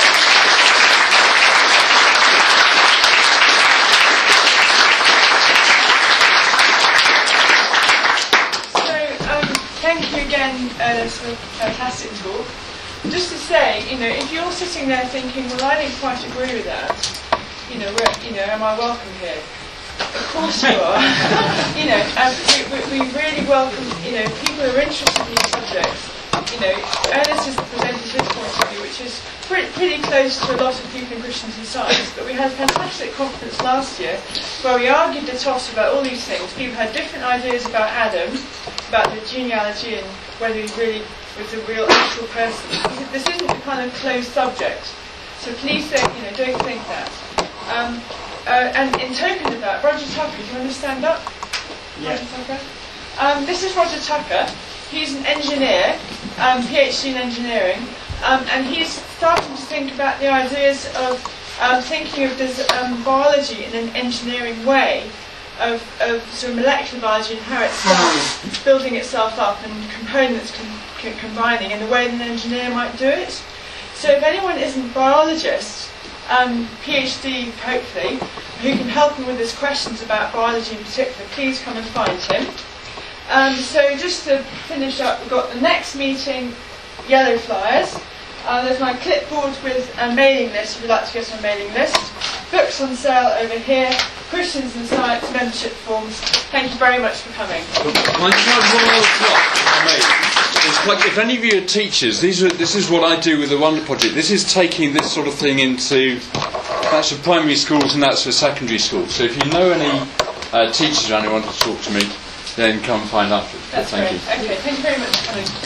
A: Thank you again, Ernest, for a fantastic talk. Just to say, you know, if you're sitting there thinking, well, I didn't quite agree with that, you know, where, you know, am I welcome here? Of course you are. you know, um, we, we, we really welcome, you know, people who are interested in these subjects. You know, Ernest has presented this point of view, which is pretty, pretty close to a lot of people in Christians in Science. But we had a fantastic conference last year where we argued the toss about all these things. People had different ideas about Adam, about the genealogy and whether he really was a real actual person. This isn't a kind of closed subject. So please don't, you know, don't think that. Um, uh, and in token of that, Roger Tucker, do you want to stand up? Yeah. Roger Tucker. Um, this is Roger Tucker. He's an engineer, um, PhD in engineering, um, and he's starting to think about the ideas of um, thinking of this um, biology in an engineering way, of, of sort of molecular biology and how it starts building itself up and components can, can combining in the way that an engineer might do it. So if anyone isn't biologist, um, PhD hopefully, who can help him with his questions about biology in particular, please come and find him. Um, so just to finish up, we've got the next meeting, yellow flyers. Uh, there's my clipboard with a mailing list if you'd like to get on a mailing list. Books on sale over here. Christians in Science membership forms. Thank you very much for coming.
B: Can I try one other plot? It's like, if any of you are teachers, these are, this is what I do with the Wonder Project. This is taking this sort of thing into, that's for primary schools and that's for secondary schools. So if you know any uh, teachers around who want to talk to me, then come find out.
A: That's
B: Thank
A: great.
B: you.
A: Okay, thank you very much for coming.